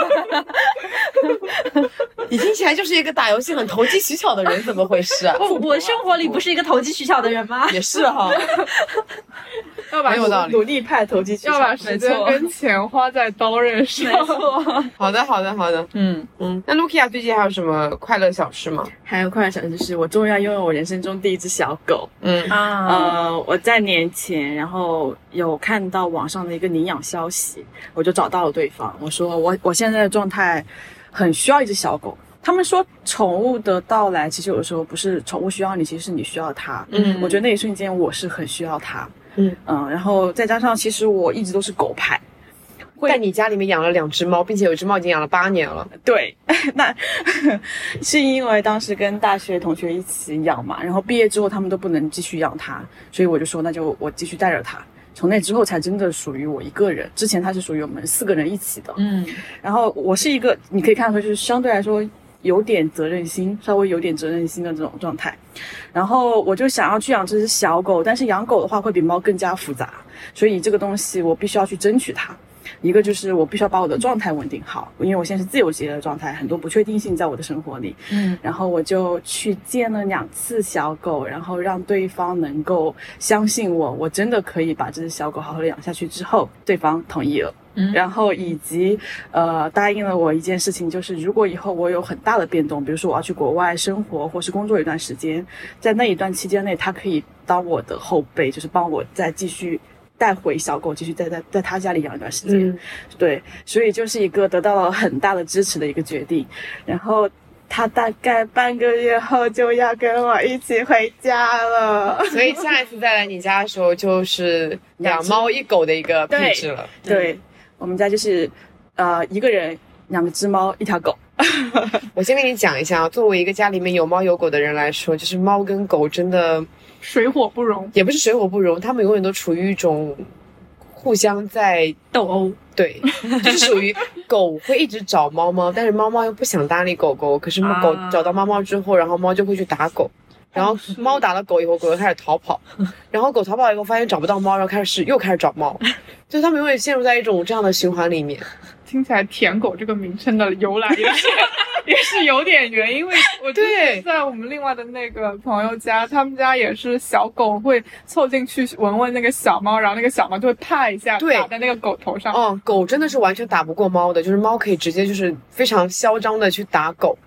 你听起来就是一个打游戏很投机取巧的人，怎么回事啊？ 我我生活里不是一个投机取巧的人吗？ 也是哈。 要把努力派投机取巧， 要把时间跟钱花在刀刃上。 没错。 好的，好的，好的。嗯嗯。那 Lukia 最近还有什么快乐小事吗？ 还有快乐小事是我终于要拥有我人生中第一只小狗。 嗯啊。 呃，我在年前，然后有看到网上的一个领养消息，我就找到了对方。我说我我现在的状态很需要一只小狗。他们说宠物的到来，其实有的时候不是宠物需要你，其实是你需要它。 嗯， 我觉得那一瞬间我是很需要它。 嗯嗯，然后再加上其实我一直都是狗派。 在你家里面养了两只猫，并且有一只猫已经养了八年了。 对，那是因为当时跟大学同学一起养嘛，然后毕业之后他们都不能继续养它，所以我就说那就我继续带着它。从那之后才真的属于我一个人，之前它是属于我们四个人一起的。 嗯， 然后我是一个你可以看到就是相对来说有点责任心，稍微有点责任心的这种状态。然后我就想要去养这只小狗，但是养狗的话会比猫更加复杂，所以这个东西我必须要去争取它。一个就是我必须要把我的状态稳定好，因为我现在是自由职业的状态，很多不确定性在我的生活里。 嗯， 然后我就去见了两次小狗，然后让对方能够相信我，我真的可以把这只小狗好好的养下去之后，对方同意了。 嗯， 然后以及呃答应了我一件事情，就是如果以后我有很大的变动，比如说我要去国外生活或是工作一段时间，在那一段期间内，他可以当我的后辈，就是帮我再继续带回小狗，继续在在在他家里养一段时间。 嗯， 对，所以就是一个得到了很大的支持的一个决定。然后他大概半个月后就要跟我一起回家了， 所以下一次再来你家的时候，就是两猫一狗的一个配置了。 对，对，我们家就是呃一个人两只猫一条狗。 我先跟你讲一下，作为一个家里面有猫有狗的人来说，就是猫跟狗真的水火不容， 也不是水火不容，他们永远都处于一种互相在斗殴。 对，就是属于狗会一直找猫猫，但是猫猫又不想搭理狗狗，可是狗找到猫猫之后，然后猫就会去打狗，然后猫打了狗以后，狗又开始逃跑，然后狗逃跑以后发现找不到猫，然后开始又开始找猫，就是他们永远陷入在一种这样的循环里面。 听起来舔狗这个名称的由来也是也是有点原因，因为我之前在我们另外的那个朋友家，他们家也是小狗会凑进去闻闻那个小猫，然后那个小猫就会啪一下打在那个狗头上。 嗯，狗真的是完全打不过猫的，就是猫可以直接就是非常嚣张的去打狗，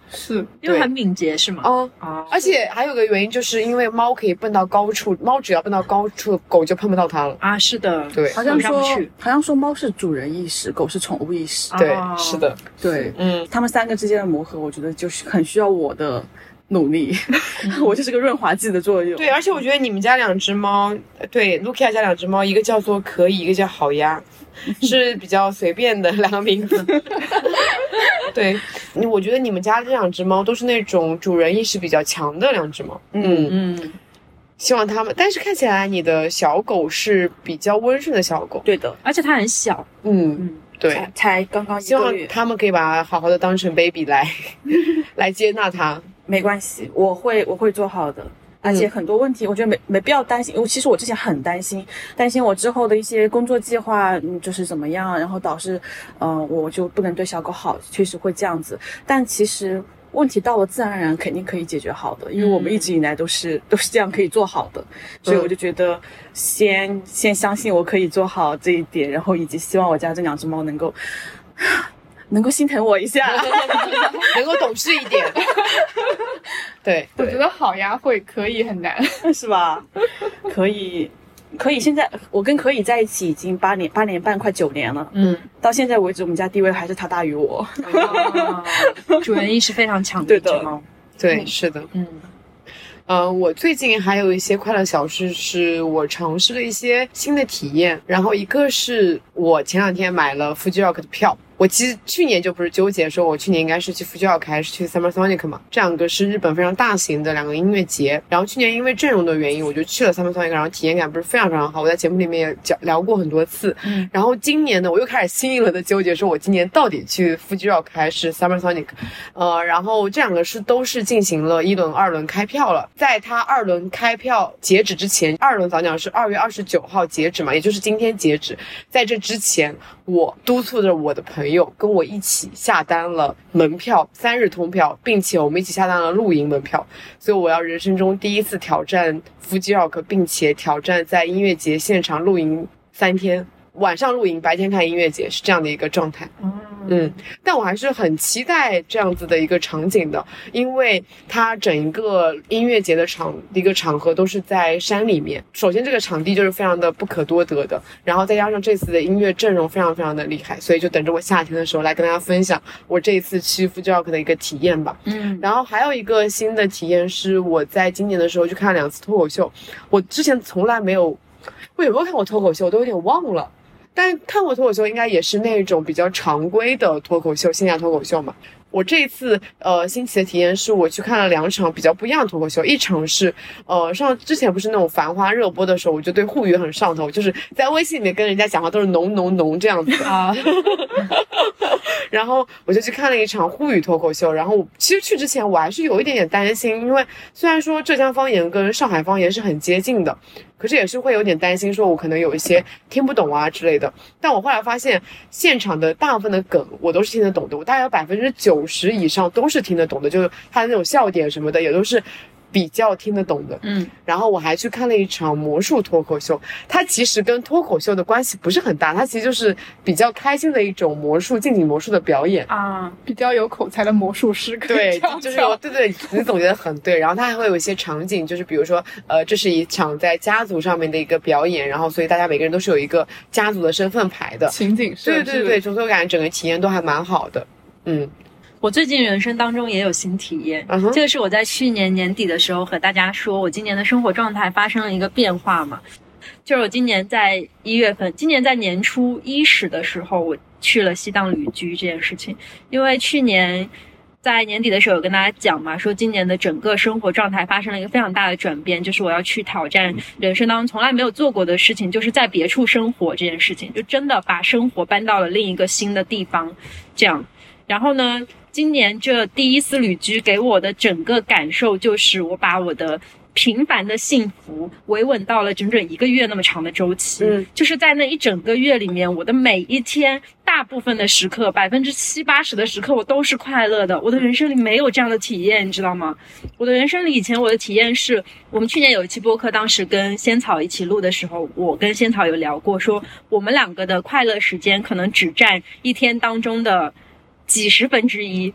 是， 因为很敏捷是吗？ 哦、 哦， 而且还有个原因，就是因为猫可以蹦到高处，猫只要蹦到高处，狗就碰不到它了。 啊，是的， 对， 好像说上不去好像说猫是主人意识，狗是宠物意识。 对， 哦是的， 对， 嗯， 他们三个之间的磨合，我觉得就是很需要我的努力，我就是个润滑剂的作用。 对，而且我觉得你们家两只猫，对，Lukia 家两只猫，一个叫做可以，一个叫好呀，是比较随便的两个名字。对，我觉得你们家这两只猫都是那种主人意识比较强的两只猫。嗯嗯， 希望它们，但是看起来你的小狗是比较温顺的小狗。 对的， 而且它很小， 嗯， 嗯， 对， 才才刚刚一希望个月， 他们可以把它好好的当成 baby 来来接纳它。 没关系，我会我会做好的。而且很多问题，我觉得没没必要担心。因为其实我之前很担心，担心我之后的一些工作计划，嗯，就是怎么样，然后导致，嗯、呃，我就不能对小狗好，确实会这样子。但其实问题到了，自然而然肯定可以解决好的，因为我们一直以来都是、嗯、都是这样可以做好的，所以我就觉得先、嗯、先相信我可以做好这一点，然后以及希望我家这两只猫能够。能够心疼我一下， 能够懂事一点。对， 我觉得好呀会可以很难， 是吧？可以，可以。现在我跟可以在一起已经八年、八年半，快九年了。 嗯， 到现在为止，我们家地位还是他大于我。 哦、主人意识非常强的一只猫。 对，是的。嗯。呃，我最近还有一些快乐小事，是我尝试了一些新的体验。然后一个是我前两天买了 Fuji Rock 的票。我其实去年就不是纠结说我去年应该是去 Fuji Rock 还是去 Summer Sonic 嘛，这两个是日本非常大型的两个音乐节。然后去年因为阵容的原因，我就去了 Summer Sonic， 然后体验感不是非常非常好，我在节目里面也讲聊过很多次。嗯，然后今年呢，我又开始新一轮的纠结，说我今年到底去 Fuji Rock 还是 Summer Sonic。呃，然后这两个是都是进行了一轮、二轮开票了。在它二轮开票截止之前，二轮早鸟是二月二十九号截止嘛，也就是今天截止。在这之前，我督促着我的朋友跟我一起下单了门票，三日通票，并且我们一起下单了露营门票。所以我要人生中第一次挑战 Fuji Rock， 并且挑战在音乐节现场露营三天，晚上露营，白天看音乐节，是这样的一个状态。嗯，但我还是很期待这样子的一个场景的，因为它整一个音乐节的场一个场合都是在山里面。首先这个场地就是非常的不可多得的，然后再加上这次的音乐阵容非常非常的厉害，所以就等着我夏天的时候来跟大家分享我这一次去 Fuji Rock 的一个体验吧。嗯，然后还有一个新的体验是我在今年的时候去看了两次脱口秀，我之前从来没有，我有没有看过脱口秀我都有点忘了。但看过脱口秀应该也是那种比较常规的脱口秀，线下脱口秀嘛。我这一次呃新奇的体验是我去看了两场比较不一样的脱口秀，一场是呃上之前不是那种繁花热播的时候，我就对沪语很上头，就是在微信里面跟人家讲话都是浓浓浓这样子啊。然后我就去看了一场沪语脱口秀，然后我其实去之前我还是有一点点担心，因为虽然说浙江方言跟上海方言是很接近的，可是也是会有点担心说我可能有一些听不懂啊之类的。但我后来发现现场的大部分的梗我都是听得懂的，我大概有百分之九十以上都是听得懂的，就是他的那种笑点什么的也都是比较听得懂的。嗯，然后我还去看了一场魔术脱口秀，它其实跟脱口秀的关系不是很大，它其实就是比较开心的一种魔术近景魔术的表演啊，比较有口才的魔术师可以对这样就是有对对你总结得很对。然后它还会有一些场景，就是比如说呃这是一场在家族上面的一个表演，然后所以大家每个人都是有一个家族的身份牌的情景设置， 对对对，所以我感觉整个体验都还蛮好的。嗯， 我最近人生当中也有新体验、uh-huh. 这个是我在去年年底的时候和大家说我今年的生活状态发生了一个变化嘛，就是我今年在一月份今年在年初伊始的时候我去了西藏旅居这件事情。因为去年在年底的时候有跟大家讲嘛，说今年的整个生活状态发生了一个非常大的转变，就是我要去挑战人生当中从来没有做过的事情，就是在别处生活这件事情，就真的把生活搬到了另一个新的地方这样。然后呢今年这第一次旅居给我的整个感受就是我把我的平凡的幸福维稳到了整整一个月那么长的周期。嗯，就是在那一整个月里面，我的每一天大部分的时刻百分之七八十的时刻我都是快乐的。我的人生里没有这样的体验，你知道吗？我的人生里以前我的体验是，我们去年有一期播客当时跟仙草一起录的时候，我跟仙草有聊过，说我们两个的快乐时间可能只占一天当中的几十分之一，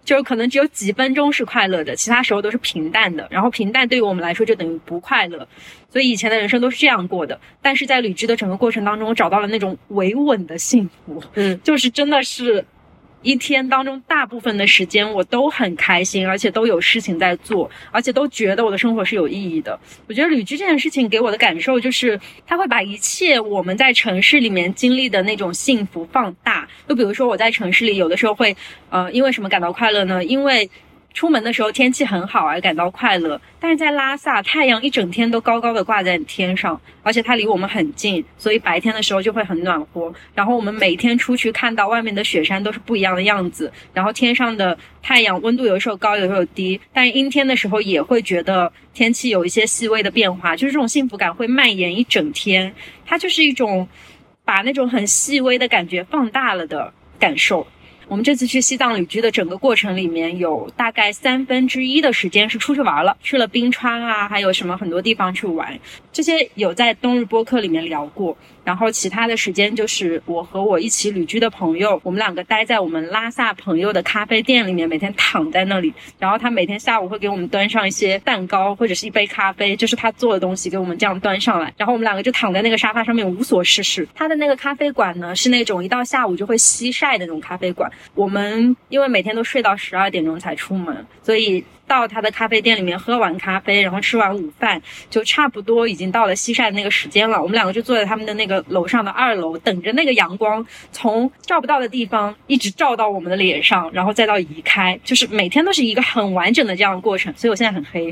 就是可能只有几分钟是快乐的，其他时候都是平淡的，然后平淡对于我们来说就等于不快乐，所以以前的人生都是这样过的。但是在旅居的整个过程当中，我找到了那种维稳的幸福，嗯，就是真的是一天当中大部分的时间我都很开心，而且都有事情在做，而且都觉得我的生活是有意义的。我觉得旅居这件事情给我的感受就是它会把一切我们在城市里面经历的那种幸福放大。就比如说我在城市里有的时候会呃，因为什么感到快乐呢？因为出门的时候天气很好而感到快乐，但是在拉萨太阳一整天都高高的挂在天上，而且它离我们很近，所以白天的时候就会很暖和，然后我们每天出去看到外面的雪山都是不一样的样子，然后天上的太阳温度有时候高有时候低，但是阴天的时候也会觉得天气有一些细微的变化，就是这种幸福感会蔓延一整天，它就是一种把那种很细微的感觉放大了的感受。我们这次去西藏旅居的整个过程里面，有大概三分之一的时间是出去玩了，去了冰川啊，还有什么很多地方去玩，这些有在冬日播客里面聊过。然后其他的时间就是我和我一起旅居的朋友，我们两个待在我们拉萨朋友的咖啡店里面，每天躺在那里，然后他每天下午会给我们端上一些蛋糕或者是一杯咖啡，就是他做的东西给我们这样端上来，然后我们两个就躺在那个沙发上面无所事事。他的那个咖啡馆呢是那种一到下午就会西晒的那种咖啡馆，我们因为每天都睡到十二点钟才出门，所以到他的咖啡店里面喝完咖啡，然后吃完午饭，就差不多已经到了西晒的那个时间了。我们两个就坐在他们的那个楼上的二楼，等着那个阳光从照不到的地方一直照到我们的脸上，然后再到移开，就是每天都是一个很完整的这样的过程。所以我现在很黑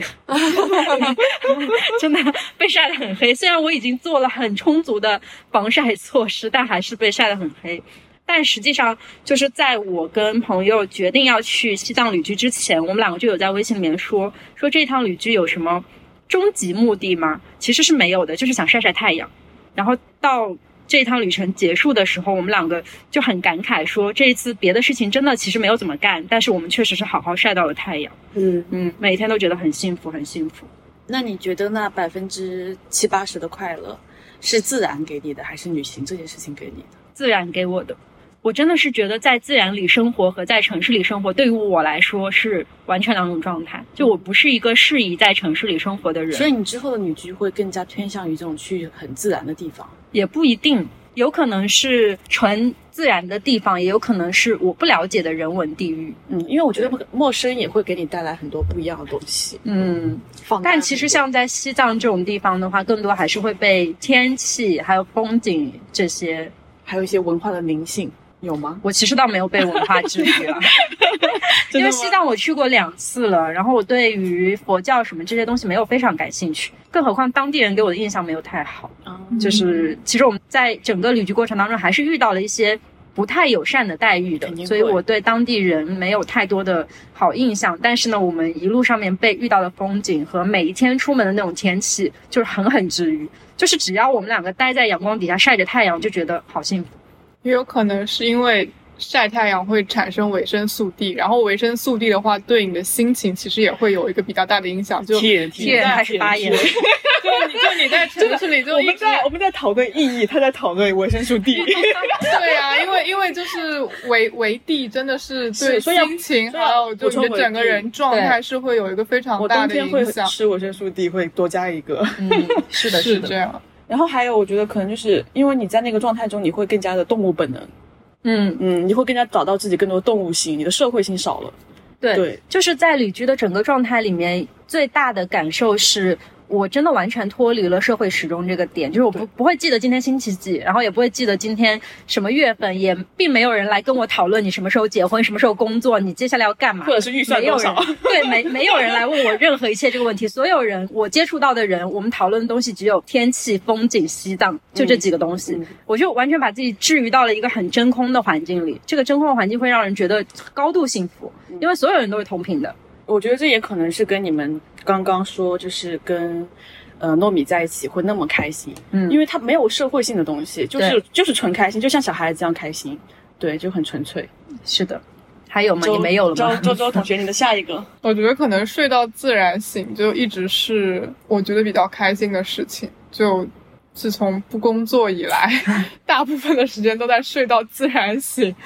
真的被晒得很黑，虽然我已经做了很充足的防晒措施，但还是被晒得很黑。但实际上就是在我跟朋友决定要去西藏旅居之前，我们两个就有在微信里面说说这趟旅居有什么终极目的吗？其实是没有的，就是想晒晒太阳。然后到这趟旅程结束的时候，我们两个就很感慨说这一次别的事情真的其实没有怎么干，但是我们确实是好好晒到了太阳。嗯嗯，每天都觉得很幸福很幸福。 那你觉得那百分之七八十的快乐是自然给你的，还是旅行这件事情给你的？ 自然给我的。我真的是觉得在自然里生活和在城市里生活对于我来说是完全两种状态，就我不是一个适宜在城市里生活的人。 所以你之后的旅居会更加偏向于这种去很自然的地方？ 也不一定，有可能是纯自然的地方，也有可能是我不了解的人文地域。 嗯，因为我觉得陌生也会给你带来很多不一样的东西。 嗯，但其实像在西藏这种地方的话，更多还是会被天气还有风景这些， 还有一些文化的灵性。有吗？ 我其实倒没有被文化治愈了因为西藏我去过两次了，然后我对于佛教什么这些东西没有非常感兴趣，更何况当地人给我的印象没有太好、嗯、就是其实我们在整个旅居过程当中还是遇到了一些不太友善的待遇的，所以我对当地人没有太多的好印象。但是呢，我们一路上面被遇到的风景和每一天出门的那种天气就是很很治愈，就是只要我们两个待在阳光底下晒着太阳就觉得好幸福。 也有可能是因为晒太阳会产生维生素 D， 然后维生素 D 的话对你的心情其实也会有一个比较大的影响，就天天开始发炎就你就你在城市里就一直我们在我们在讨论意义，他在讨论维生素 D 对啊，因为因为就是维维 D 真的是对心情还有就你的整个人状态是会有一个非常大的影响。 我冬天会吃维生素 D 会多加一个嗯，是的是的是这样。 然后还有我觉得可能就是因为你在那个状态中你会更加的动物本能， 嗯嗯，你会更加找到自己更多动物性，你的社会性少了。 对, 对就是在旅居的整个状态里面最大的感受是我真的完全脱离了社会时钟这个点，就是我不不会记得今天星期几，然后也不会记得今天什么月份，也并没有人来跟我讨论你什么时候结婚什么时候工作你接下来要干嘛， 或者是预算多少。 对，没没有人来问我任何一切这个问题，所有人我接触到的人我们讨论的东西只有天气风景西藏，就这几个东西、嗯嗯、我就完全把自己置于到了一个很真空的环境里，这个真空的环境会让人觉得高度幸福，因为所有人都是同频的。 我觉得这也可能是跟你们刚刚说就是跟呃糯米在一起会那么开心，嗯，因为它没有社会性的东西，就是就是纯开心，就像小孩子这样开心，对，就很纯粹。 是的。还有吗？你没有了吗？ 周周同学，你的下一个。 我觉得可能睡到自然醒就一直是我觉得比较开心的事情，就自从不工作以来大部分的时间都在睡到自然醒，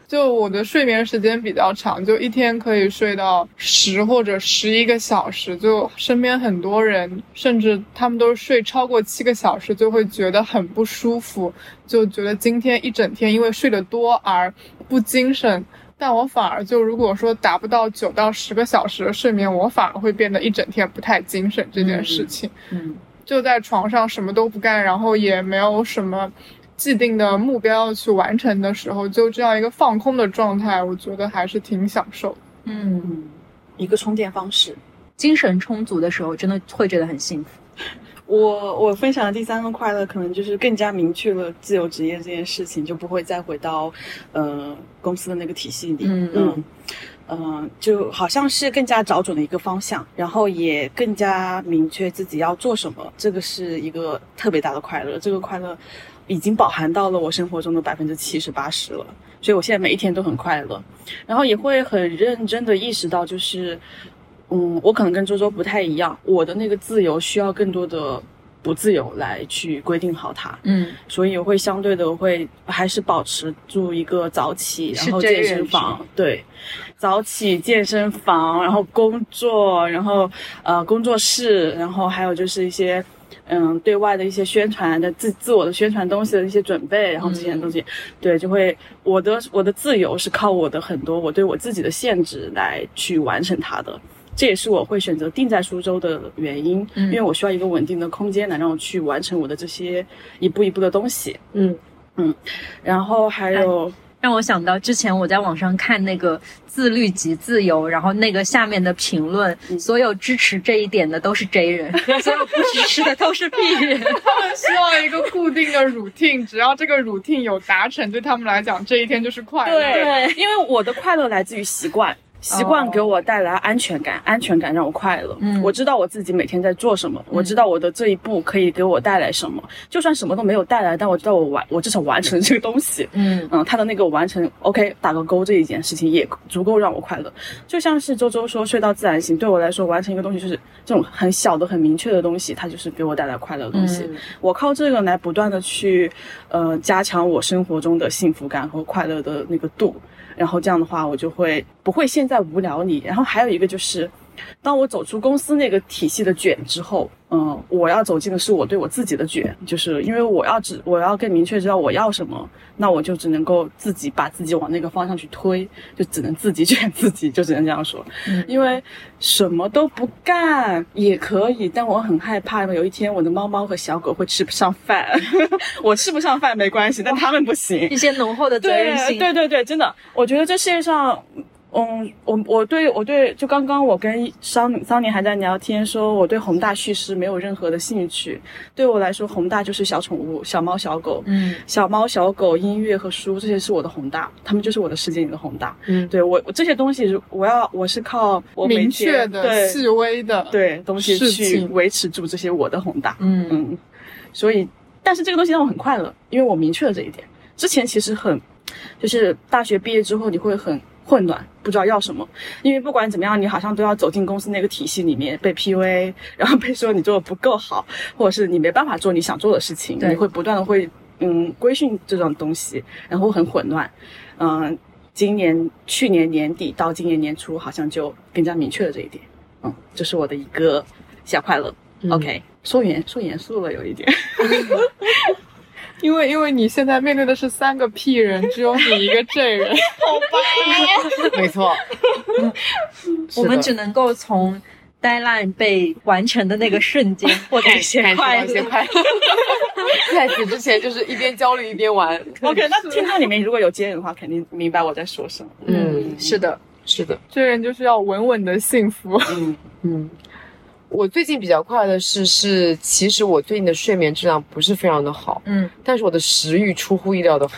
就我的睡眠时间比较长，就一天可以睡到十或者十一个小时，就身边很多人甚至他们都是睡超过七个小时就会觉得很不舒服，就觉得今天一整天因为睡得多而不精神。但我反而就如果说达不到九到十个小时的睡眠，我反而会变得一整天不太精神这件事情。 嗯，嗯就在床上什么都不干，然后也没有什么既定的目标要去完成的时候，就这样一个放空的状态，我觉得还是挺享受的。 嗯， 一个充电方式。 精神充足的时候真的会觉得很幸福。 我我分享的第三个快乐，可能就是更加明确了自由职业这件事情，就不会再回到呃公司的那个体系里。 嗯嗯嗯、呃，就好像是更加找准了一个方向，然后也更加明确自己要做什么，这个是一个特别大的快乐。这个快乐已经饱含到了我生活中的百分之七十八十了，所以我现在每一天都很快乐，然后也会很认真的意识到，就是嗯，我可能跟周周不太一样，我的那个自由需要更多的不自由来去规定好它。 嗯， 所以我会相对的我会还是保持住一个早起，然后健身房，对，早起健身房，然后工作，然后呃工作室，然后还有就是一些嗯对外的一些宣传的自自我的宣传东西的一些准备，然后这些东西，嗯、对，就会我的我的自由是靠我的很多我对我自己的限制来去完成它的。这也是我会选择定在苏州的原因，嗯、因为我需要一个稳定的空间来让我去完成我的这些一步一步的东西。 嗯嗯，然后还有、哎、 让我想到之前我在网上看那个自律即自由，然后那个下面的评论，嗯、所有支持这一点的都是 J 人，所有不支持的都是 B 人。 他们需要一个固定的 routine， 只要这个 routine 有达成，对他们来讲这一天就是快乐。 对，因为我的快乐来自于习惯。习惯给我带来安全感， oh. 安全感让我快乐。嗯，我知道我自己每天在做什么，嗯、我知道我的这一步可以给我带来什么。就算什么都没有带来，但我知道我完，我至少完成这个东西。嗯嗯，他的那个完成 ，OK， 打个勾，这一件事情也足够让我快乐。就像是周周说睡到自然醒，对我来说完成一个东西就是这种很小的、很明确的东西，它就是给我带来快乐的东西。嗯、我靠这个来不断的去呃加强我生活中的幸福感和快乐的那个度。然后这样的话我就会不会现在无聊你。然后还有一个就是当我走出公司那个体系的卷之后，嗯，我要走进的是我对我自己的卷，就是因为我要只我要更明确知道我要什么，那我就只能够自己把自己往那个方向去推，就只能自己卷自己，就只能这样说。嗯，因为什么都不干也可以，但我很害怕有一天我的猫猫和小狗会吃不上饭。我吃不上饭没关系，但他们不行。 一些浓厚的责任心。 对对对对，真的，我觉得这世界上嗯，我我对我对就刚刚我跟桑桑尼还在聊天说我对宏大叙事没有任何的兴趣。对我来说宏大就是小宠物，小猫小狗，嗯，小猫小狗音乐和书，这些是我的宏大，他们就是我的世界里的宏大。嗯，对我我这些东西我要我是靠我明确的细微的对东西去维持住这些我的宏大。嗯嗯，所以但是这个东西让我很快乐，因为我明确了这一点。之前其实很就是大学毕业之后你会很混乱，不知道要什么，因为不管怎么样你好像都要走进公司那个体系里面，被 P U A， 然后被说你做的不够好，或者是你没办法做你想做的事情，你会不断的会嗯规训这种东西，然后很混乱。嗯，今年去年年底到今年年初好像就更加明确了这一点。嗯，这是我的一个小快乐。嗯、OK， 说严说严肃了有一点。 因为因为你现在面对的是三个 P 人，只有你一个 J 人。 好吧。没错。 我们只能够从 deadline 被完成的那个瞬间获得一些快乐。 在此之前就是一边焦虑一边玩。 OK， 那听众里面如果有 J 人的话，肯定明白我在说什么。 嗯，是的，是的。 J 人就是要稳稳的幸福。 嗯嗯。我最近比较快乐的是，是其实我最近的睡眠质量不是非常的好，嗯，但是我的食欲出乎意料的好。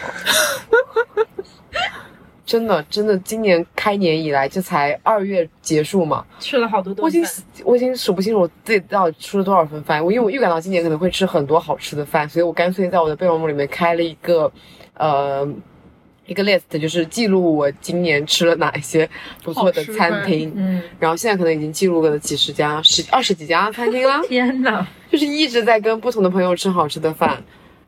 真的真的，今年开年以来，这才二月结束嘛， 吃了好多顿饭。 我已经我已经数不清楚我自己到底吃了多少份饭。我因为我预感到今年可能会吃很多好吃的饭，所以我干脆在我的备忘录里面开了一个呃。一个 list， 就是记录我今年吃了哪一些不错的餐厅，嗯，然后现在可能已经记录了几十家、十二十几家餐厅了。 天哪， 就是一直在跟不同的朋友吃好吃的饭，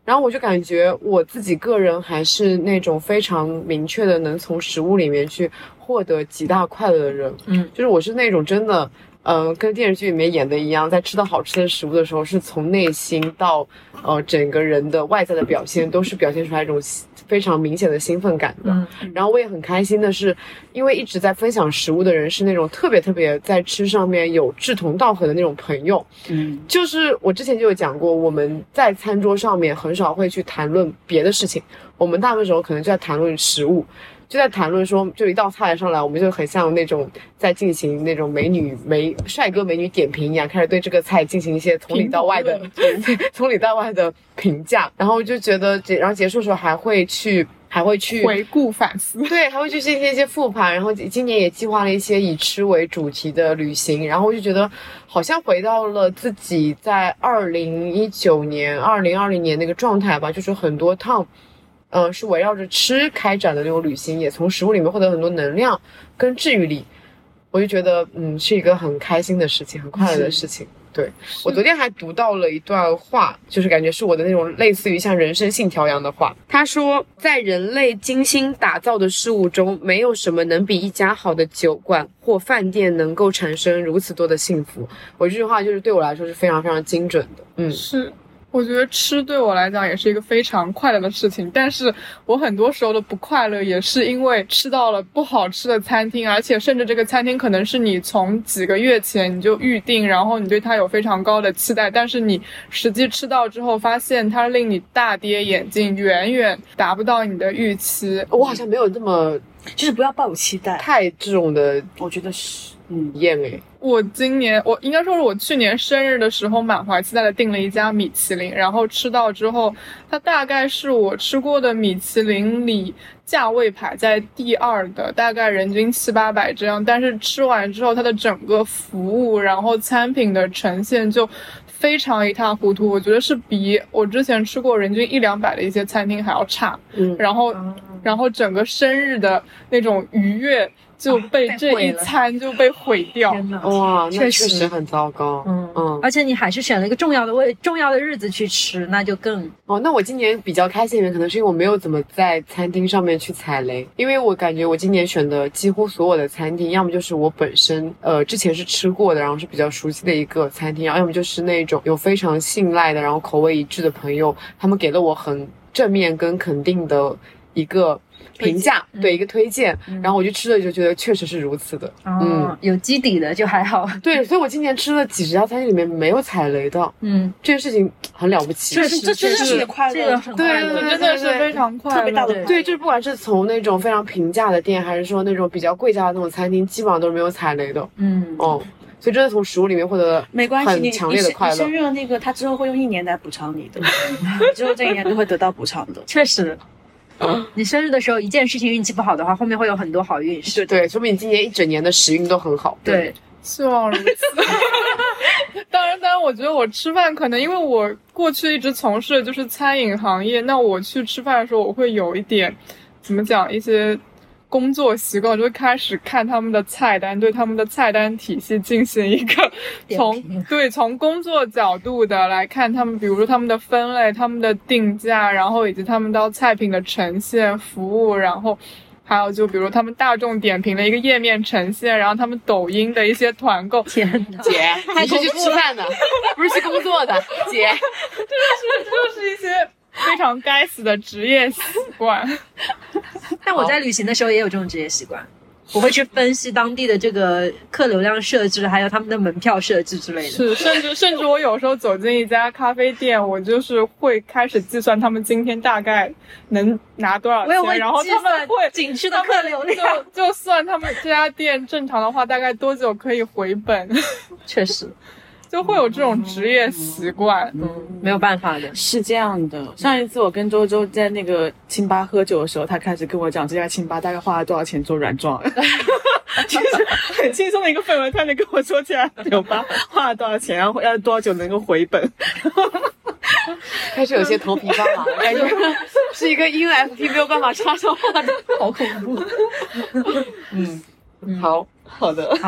然后我就感觉我自己个人还是那种非常明确的能从食物里面去获得极大快乐的人。 嗯， 就是我是那种真的呃，跟电视剧里面演的一样，在吃到好吃的食物的时候，是从内心到呃整个人的外在的表现，都是表现出来一种非常明显的兴奋感的。嗯，然后我也很开心的是，因为一直在分享食物的人是那种特别特别在吃上面有志同道合的那种朋友。嗯，就是我之前就有讲过，我们在餐桌上面很少会去谈论别的事情，我们大部分时候可能就在谈论食物。就在谈论说，就一道菜上来，我们就很像那种在进行那种美女美帅哥美女点评一样，开始对这个菜进行一些从里到外的从里到外的评价，然后就觉得，然后结束的时候还会去还会去回顾反思， 对，还会去进行一些复盘，然后今年也计划了一些以吃为主题的旅行，然后我就觉得好像回到了自己在二零一九年、二零二零年那个状态吧，就是很多趟。呃，是围绕着吃开展的那种旅行，也从食物里面获得很多能量跟治愈力，我就觉得嗯是一个很开心的事情，很快乐的事情。对，我昨天还读到了一段话，就是感觉是我的那种类似于像人生信条一样的话。他说，在人类精心打造的事物中，没有什么能比一家好的酒馆或饭店能够产生如此多的幸福。我这句话就是对我来说是非常非常精准的。嗯， 是。我觉得吃对我来讲也是一个非常快乐的事情，但是我很多时候的不快乐也是因为吃到了不好吃的餐厅，而且甚至这个餐厅可能是你从几个月前你就预定，然后你对它有非常高的期待，但是你实际吃到之后发现它令你大跌眼镜，远远达不到你的预期。 我好像没有这么就是不要抱有期待， 太这种的， 我觉得是嗯厌诶。 我今年我应该说是我去年生日的时候满怀期待的订了一家米其林，然后吃到之后，它大概是我吃过的米其林里价位排在第二的，大概人均七八百这样，但是吃完之后它的整个服务然后餐品的呈现就非常一塌糊涂，我觉得是比我之前吃过人均一两百的一些餐厅还要差。嗯，然后然后整个生日的那种愉悦就被这一餐就被毁掉。 哇，那确实很糟糕。 嗯嗯，而且你还是选了一个重要的位重要的日子去吃，那就更哦。那我今年比较开心一点，可能是因为我没有怎么在餐厅上面去踩雷，因为我感觉我今年选的几乎所有的餐厅，要么就是我本身呃之前是吃过的，然后是比较熟悉的一个餐厅，要么就是那种有非常信赖的，然后口味一致的朋友，他们给了我很正面跟肯定的一个评价，对，一个推荐、嗯、然后我就吃了就觉得确实是如此的。 哦、嗯，有基底的就还好。 对，所以我今年吃了几十家餐厅里面没有踩雷的。嗯，这件事情很了不起。 这是这真的是快乐， 这个很快乐， 对，真的是非常快乐， 特别大的。 对，就是不管是从那种非常平价的店，还是说那种比较贵价的那种餐厅，基本上都是没有踩雷的。嗯哦，所以真的从食物里面获得没关系， 很强烈的快乐。 你生日的那个，他之后会用一年来补偿你的，之后这一年都会得到补偿的。 确实。嗯、你生日的时候一件事情运气不好的话，后面会有很多好运势。 对对，说明你今年一整年的时运都很好。 对，对希望如此。当然，当然，我觉得我吃饭可能因为我过去一直从事的就是餐饮行业，那我去吃饭的时候，我会有一点怎么讲一些工作习惯，就会开始看他们的菜单，对他们的菜单体系进行一个从对从工作角度的来看他们，比如说他们的分类、他们的定价，然后以及他们到菜品的呈现、服务，然后还有就比如他们大众点评的一个页面呈现，然后他们抖音的一些团购。 天哪， 姐，你是去吃饭的，不是去工作的，姐， 这就是这就是一些非常该死的职业习惯。 但我在旅行的时候也有这种职业习惯，我会去分析当地的这个客流量设置，还有他们的门票设置之类的。 是，甚至甚至我有时候走进一家咖啡店，我就是会开始计算他们今天大概能拿多少钱，然后他们会景区的客流量， 就就算他们这家店正常的话，大概多久可以回本。 确实。 就会有这种职业习惯， 嗯，没有办法的。 是这样的，上一次我跟周周在那个清吧喝酒的时候，他开始跟我讲这家清吧大概花了多少钱做软装，就是很轻松的一个氛围，他能跟我说这家酒吧花了多少钱，然后要多少久能够回本。 开始有些头皮发麻了，感觉是一个 E N F P 没有办法插上话的， 好恐怖。 嗯，好好的， 好。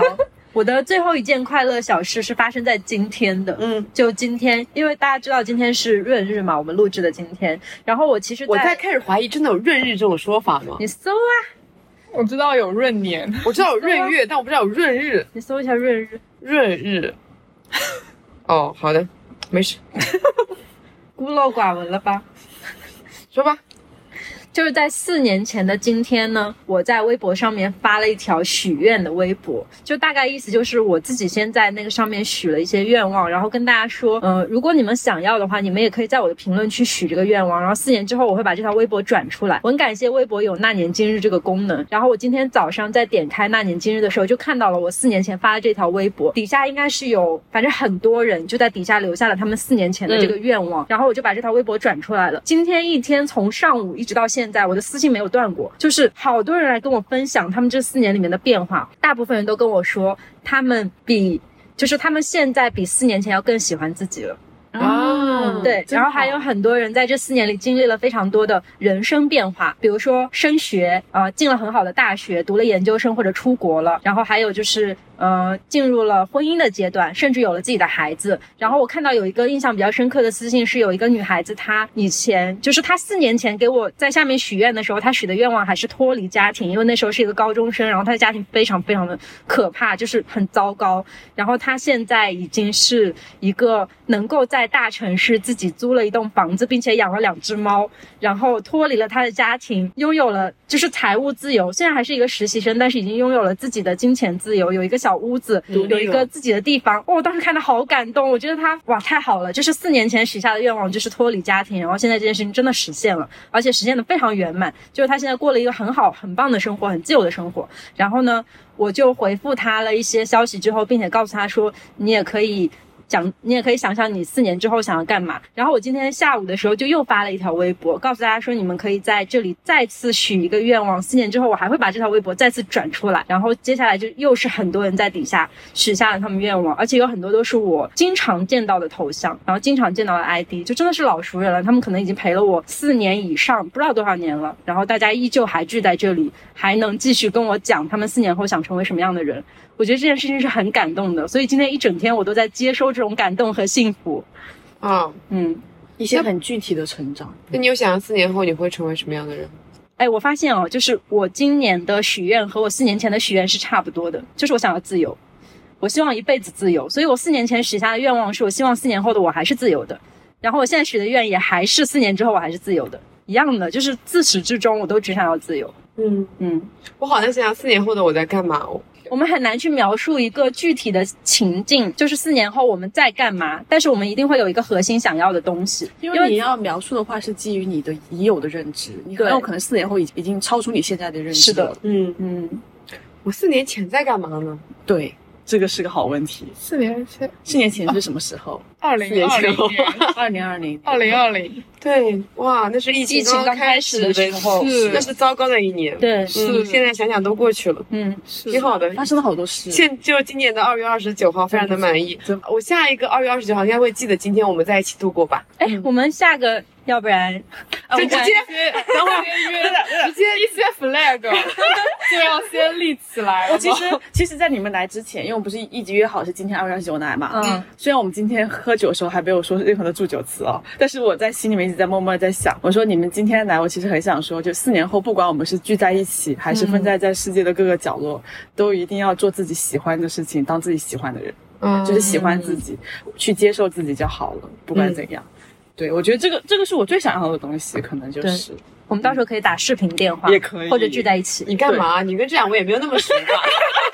我的最后一件快乐小事是发生在今天的， 嗯， 就今天，因为大家知道今天是闰日嘛，我们录制的今天。然后我其实在我在开始怀疑，真的有闰日这种说法吗？ 你搜啊， 我知道有闰年， 我知道有闰月，但我不知道有闰日。 你搜一下闰日。 闰日。哦，好的，没事。 孤陋寡闻了吧？ 说吧。 就是在四年前的今天呢，我在微博上面发了一条许愿的微博，就大概意思就是我自己先在那个上面许了一些愿望，然后跟大家说，呃，如果你们想要的话，你们也可以在我的评论区许这个愿望，然后四年之后我会把这条微博转出来。我很感谢微博有那年今日这个功能，然后我今天早上在点开那年今日的时候，就看到了我四年前发的这条微博，底下应该是有反正很多人就在底下留下了他们四年前的这个愿望，嗯、然后我就把这条微博转出来了。今天一天从上午一直到现在，我的私信没有断过，就是好多人来跟我分享他们这四年里面的变化，大部分人都跟我说他们比就是他们现在比四年前要更喜欢自己了。 啊， 对，然后还有很多人在这四年里经历了非常多的人生变化，比如说升学，呃，进了很好的大学，读了研究生或者出国了，然后还有就是呃，进入了婚姻的阶段，甚至有了自己的孩子。然后我看到有一个印象比较深刻的私信，是有一个女孩子，她以前就是她四年前给我在下面许愿的时候，她许的愿望还是脱离家庭，因为那时候是一个高中生，然后她的家庭非常非常的可怕，就是很糟糕。然后她现在已经是一个能够在大城市自己租了一栋房子，并且养了两只猫，然后脱离了她的家庭，拥有了就是财务自由，虽然还是一个实习生，但是已经拥有了自己的金钱自由，有一个小屋子，有一个自己的地方。哦，我当时看到好感动，我觉得她哇太好了，就是四年前许下的愿望就是脱离家庭，然后现在这件事情真的实现了，而且实现的非常圆满，就是她现在过了一个很好很棒的生活，很自由的生活。然后呢，我就回复她了一些消息之后，并且告诉她说你也可以讲，你也可以想想你四年之后想要干嘛。然后我今天下午的时候就又发了一条微博，告诉大家说你们可以在这里再次许一个愿望，四年之后我还会把这条微博再次转出来。然后接下来就又是很多人在底下许下了他们愿望，而且有很多都是我经常见到的头像，然后经常见到的 I D， 就真的是老熟人了，他们可能已经陪了我四年以上，不知道多少年了，然后大家依旧还聚在这里，还能继续跟我讲他们四年后想成为什么样的人。我觉得这件事情是很感动的，所以今天一整天我都在接收这种感动和幸福。 啊， 嗯， 一些很具体的成长。 那你有想四年后你会成为什么样的人？ 哎，我发现哦，就是我今年的许愿和我四年前的许愿是差不多的，就是我想要自由，我希望一辈子自由，所以我四年前许下的愿望是我希望四年后的我还是自由的，然后我现在许的愿也还是四年之后我还是自由的，一样的，就是自始至终我都只想要自由。 嗯嗯， 我好难想想四年后的我在干嘛哦。 我们很难去描述一个具体的情境，就是四年后我们在干嘛，但是我们一定会有一个核心想要的东西。 因为你要描述的话是基于你的已有的认知，你很有可能四年后已已经超出你现在的认知。 是的， 嗯嗯， 我四年前在干嘛呢？ 对，这个是个好问题。 四年前， 四年前是什么时候？ 二零二零年， 二零二零， 二零二零。 对，哇，那是疫情刚开始的时候， 是那是糟糕的一年。 对， 是、嗯、现在想想都过去了， 嗯， 挺好的， 发生了好多事。 现就今年的二月二十九号，非常的满意。我下一个二月二十九号应该会记得今天我们在一起度过吧？ 哎、嗯，我们下个要不然就直接等会儿约，直接一些 flag 就要先立起来了。 我其实其实，在你们来之前，因为我们不是一直约好是今天二月二十九来嘛， 嗯， 虽然我们今天喝酒的时候还没有说任何的祝酒词哦，但是我在心里面一直在默默在想，我说你们今天来，我其实很想说，就四年后，不管我们是聚在一起，还是分在在世界的各个角落，嗯、都一定要做自己喜欢的事情，当自己喜欢的人，嗯，就是喜欢自己，去接受自己就好了，不管怎样。嗯、对，我觉得这个这个是我最想要的东西，可能就是。 我们到时候可以打视频电话， 也可以， 或者聚在一起。 你干嘛？你跟这两位也没有那么熟吧？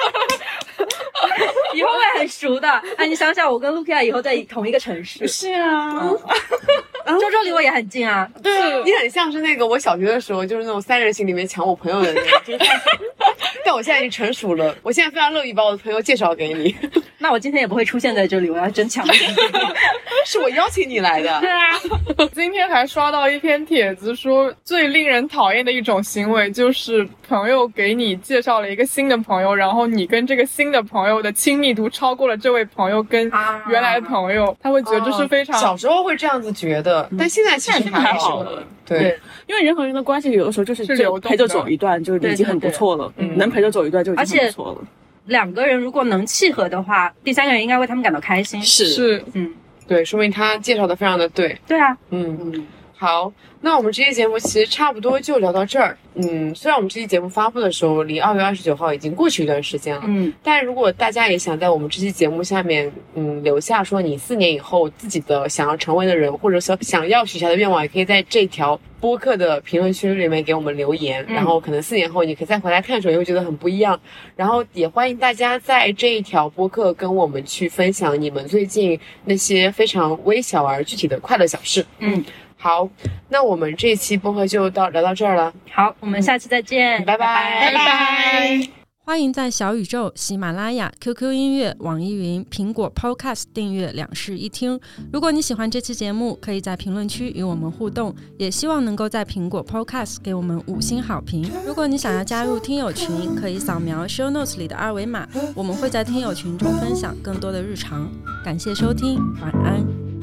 以后会很熟的。哎，你想想，我跟 Lukia 以后在同一个城市。 是啊， 嗯、周周离我也很近啊。 对，你很像是那个我小学的时候，就是那种三人行里面抢我朋友的人。就是但我现在已经成熟了，我现在非常乐意把我的朋友介绍给你。 那我今天也不会出现在这里，我要真抢。 是我邀请你来的。 对啊。 今天还刷到一篇帖子说，最令人讨厌的一种行为就是朋友给你介绍了一个新的朋友，然后你跟这个新的朋友的亲密度超过了这位朋友跟原来的朋友，啊、他会觉得这是非常、 哦、小时候会这样子觉得，但现在其实还好了。对， 对，因为人和人的关系有的时候就是就陪着走一段就已经很不错了， 对对对嗯，能陪着走一段就已经很不错了。 两个人如果能契合的话，第三个人应该为他们感到开心。 是是， 嗯， 对，说明他介绍的非常的对。 对啊， 嗯。 嗯， 好，那我们这期节目其实差不多就聊到这儿。嗯，虽然我们这期节目发布的时候离二月二十九号已经过去一段时间了， 嗯， 但如果大家也想在我们这期节目下面，嗯，留下说你四年以后自己的想要成为的人，或者想想要许下的愿望，也可以在这条播客的评论区里面给我们留言。 嗯、 然后可能四年后你可以再回来看的时候，也会觉得很不一样。然后也欢迎大家在这一条播客跟我们去分享你们最近那些非常微小而具体的快乐小事。 嗯。 好，那我们这期播客就到聊到这儿了。 好，我们下期再见， 嗯、拜拜， 拜拜。 欢迎在小宇宙、喜马拉雅、Q Q 音乐、网易云、苹果 Podcast 订阅两室一厅。如果你喜欢这期节目，可以在评论区与我们互动，也希望能够在苹果 Podcast 给我们五星好评。如果你想要加入听友群，可以扫描 Show Notes 里的二维码，我们会在听友群中分享更多的日常。感谢收听，晚安。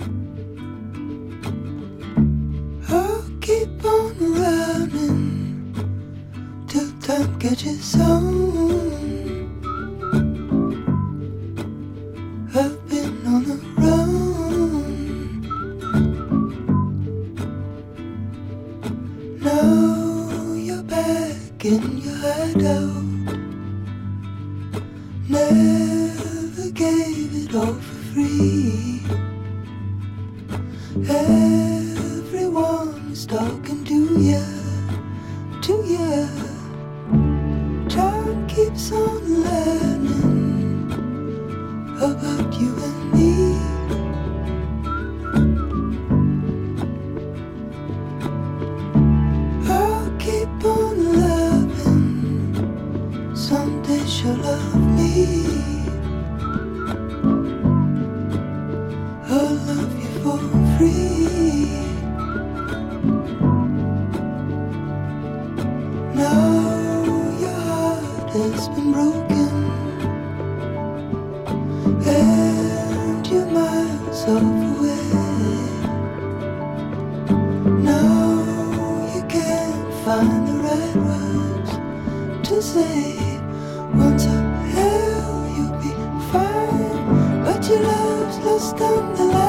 Keep on running till time catches on. I've been on the run. Now you're back in your hideout. Never gave it all for free. Everyone talking to ya, to ya. Time keeps on learning about you and me. I'll keep on loving. Someday she'll love me. I'll love you for free. Has been broken and you're miles off away. Now you can't find the right words to say. Once a hell you'll be fine, but your love's lost on the line.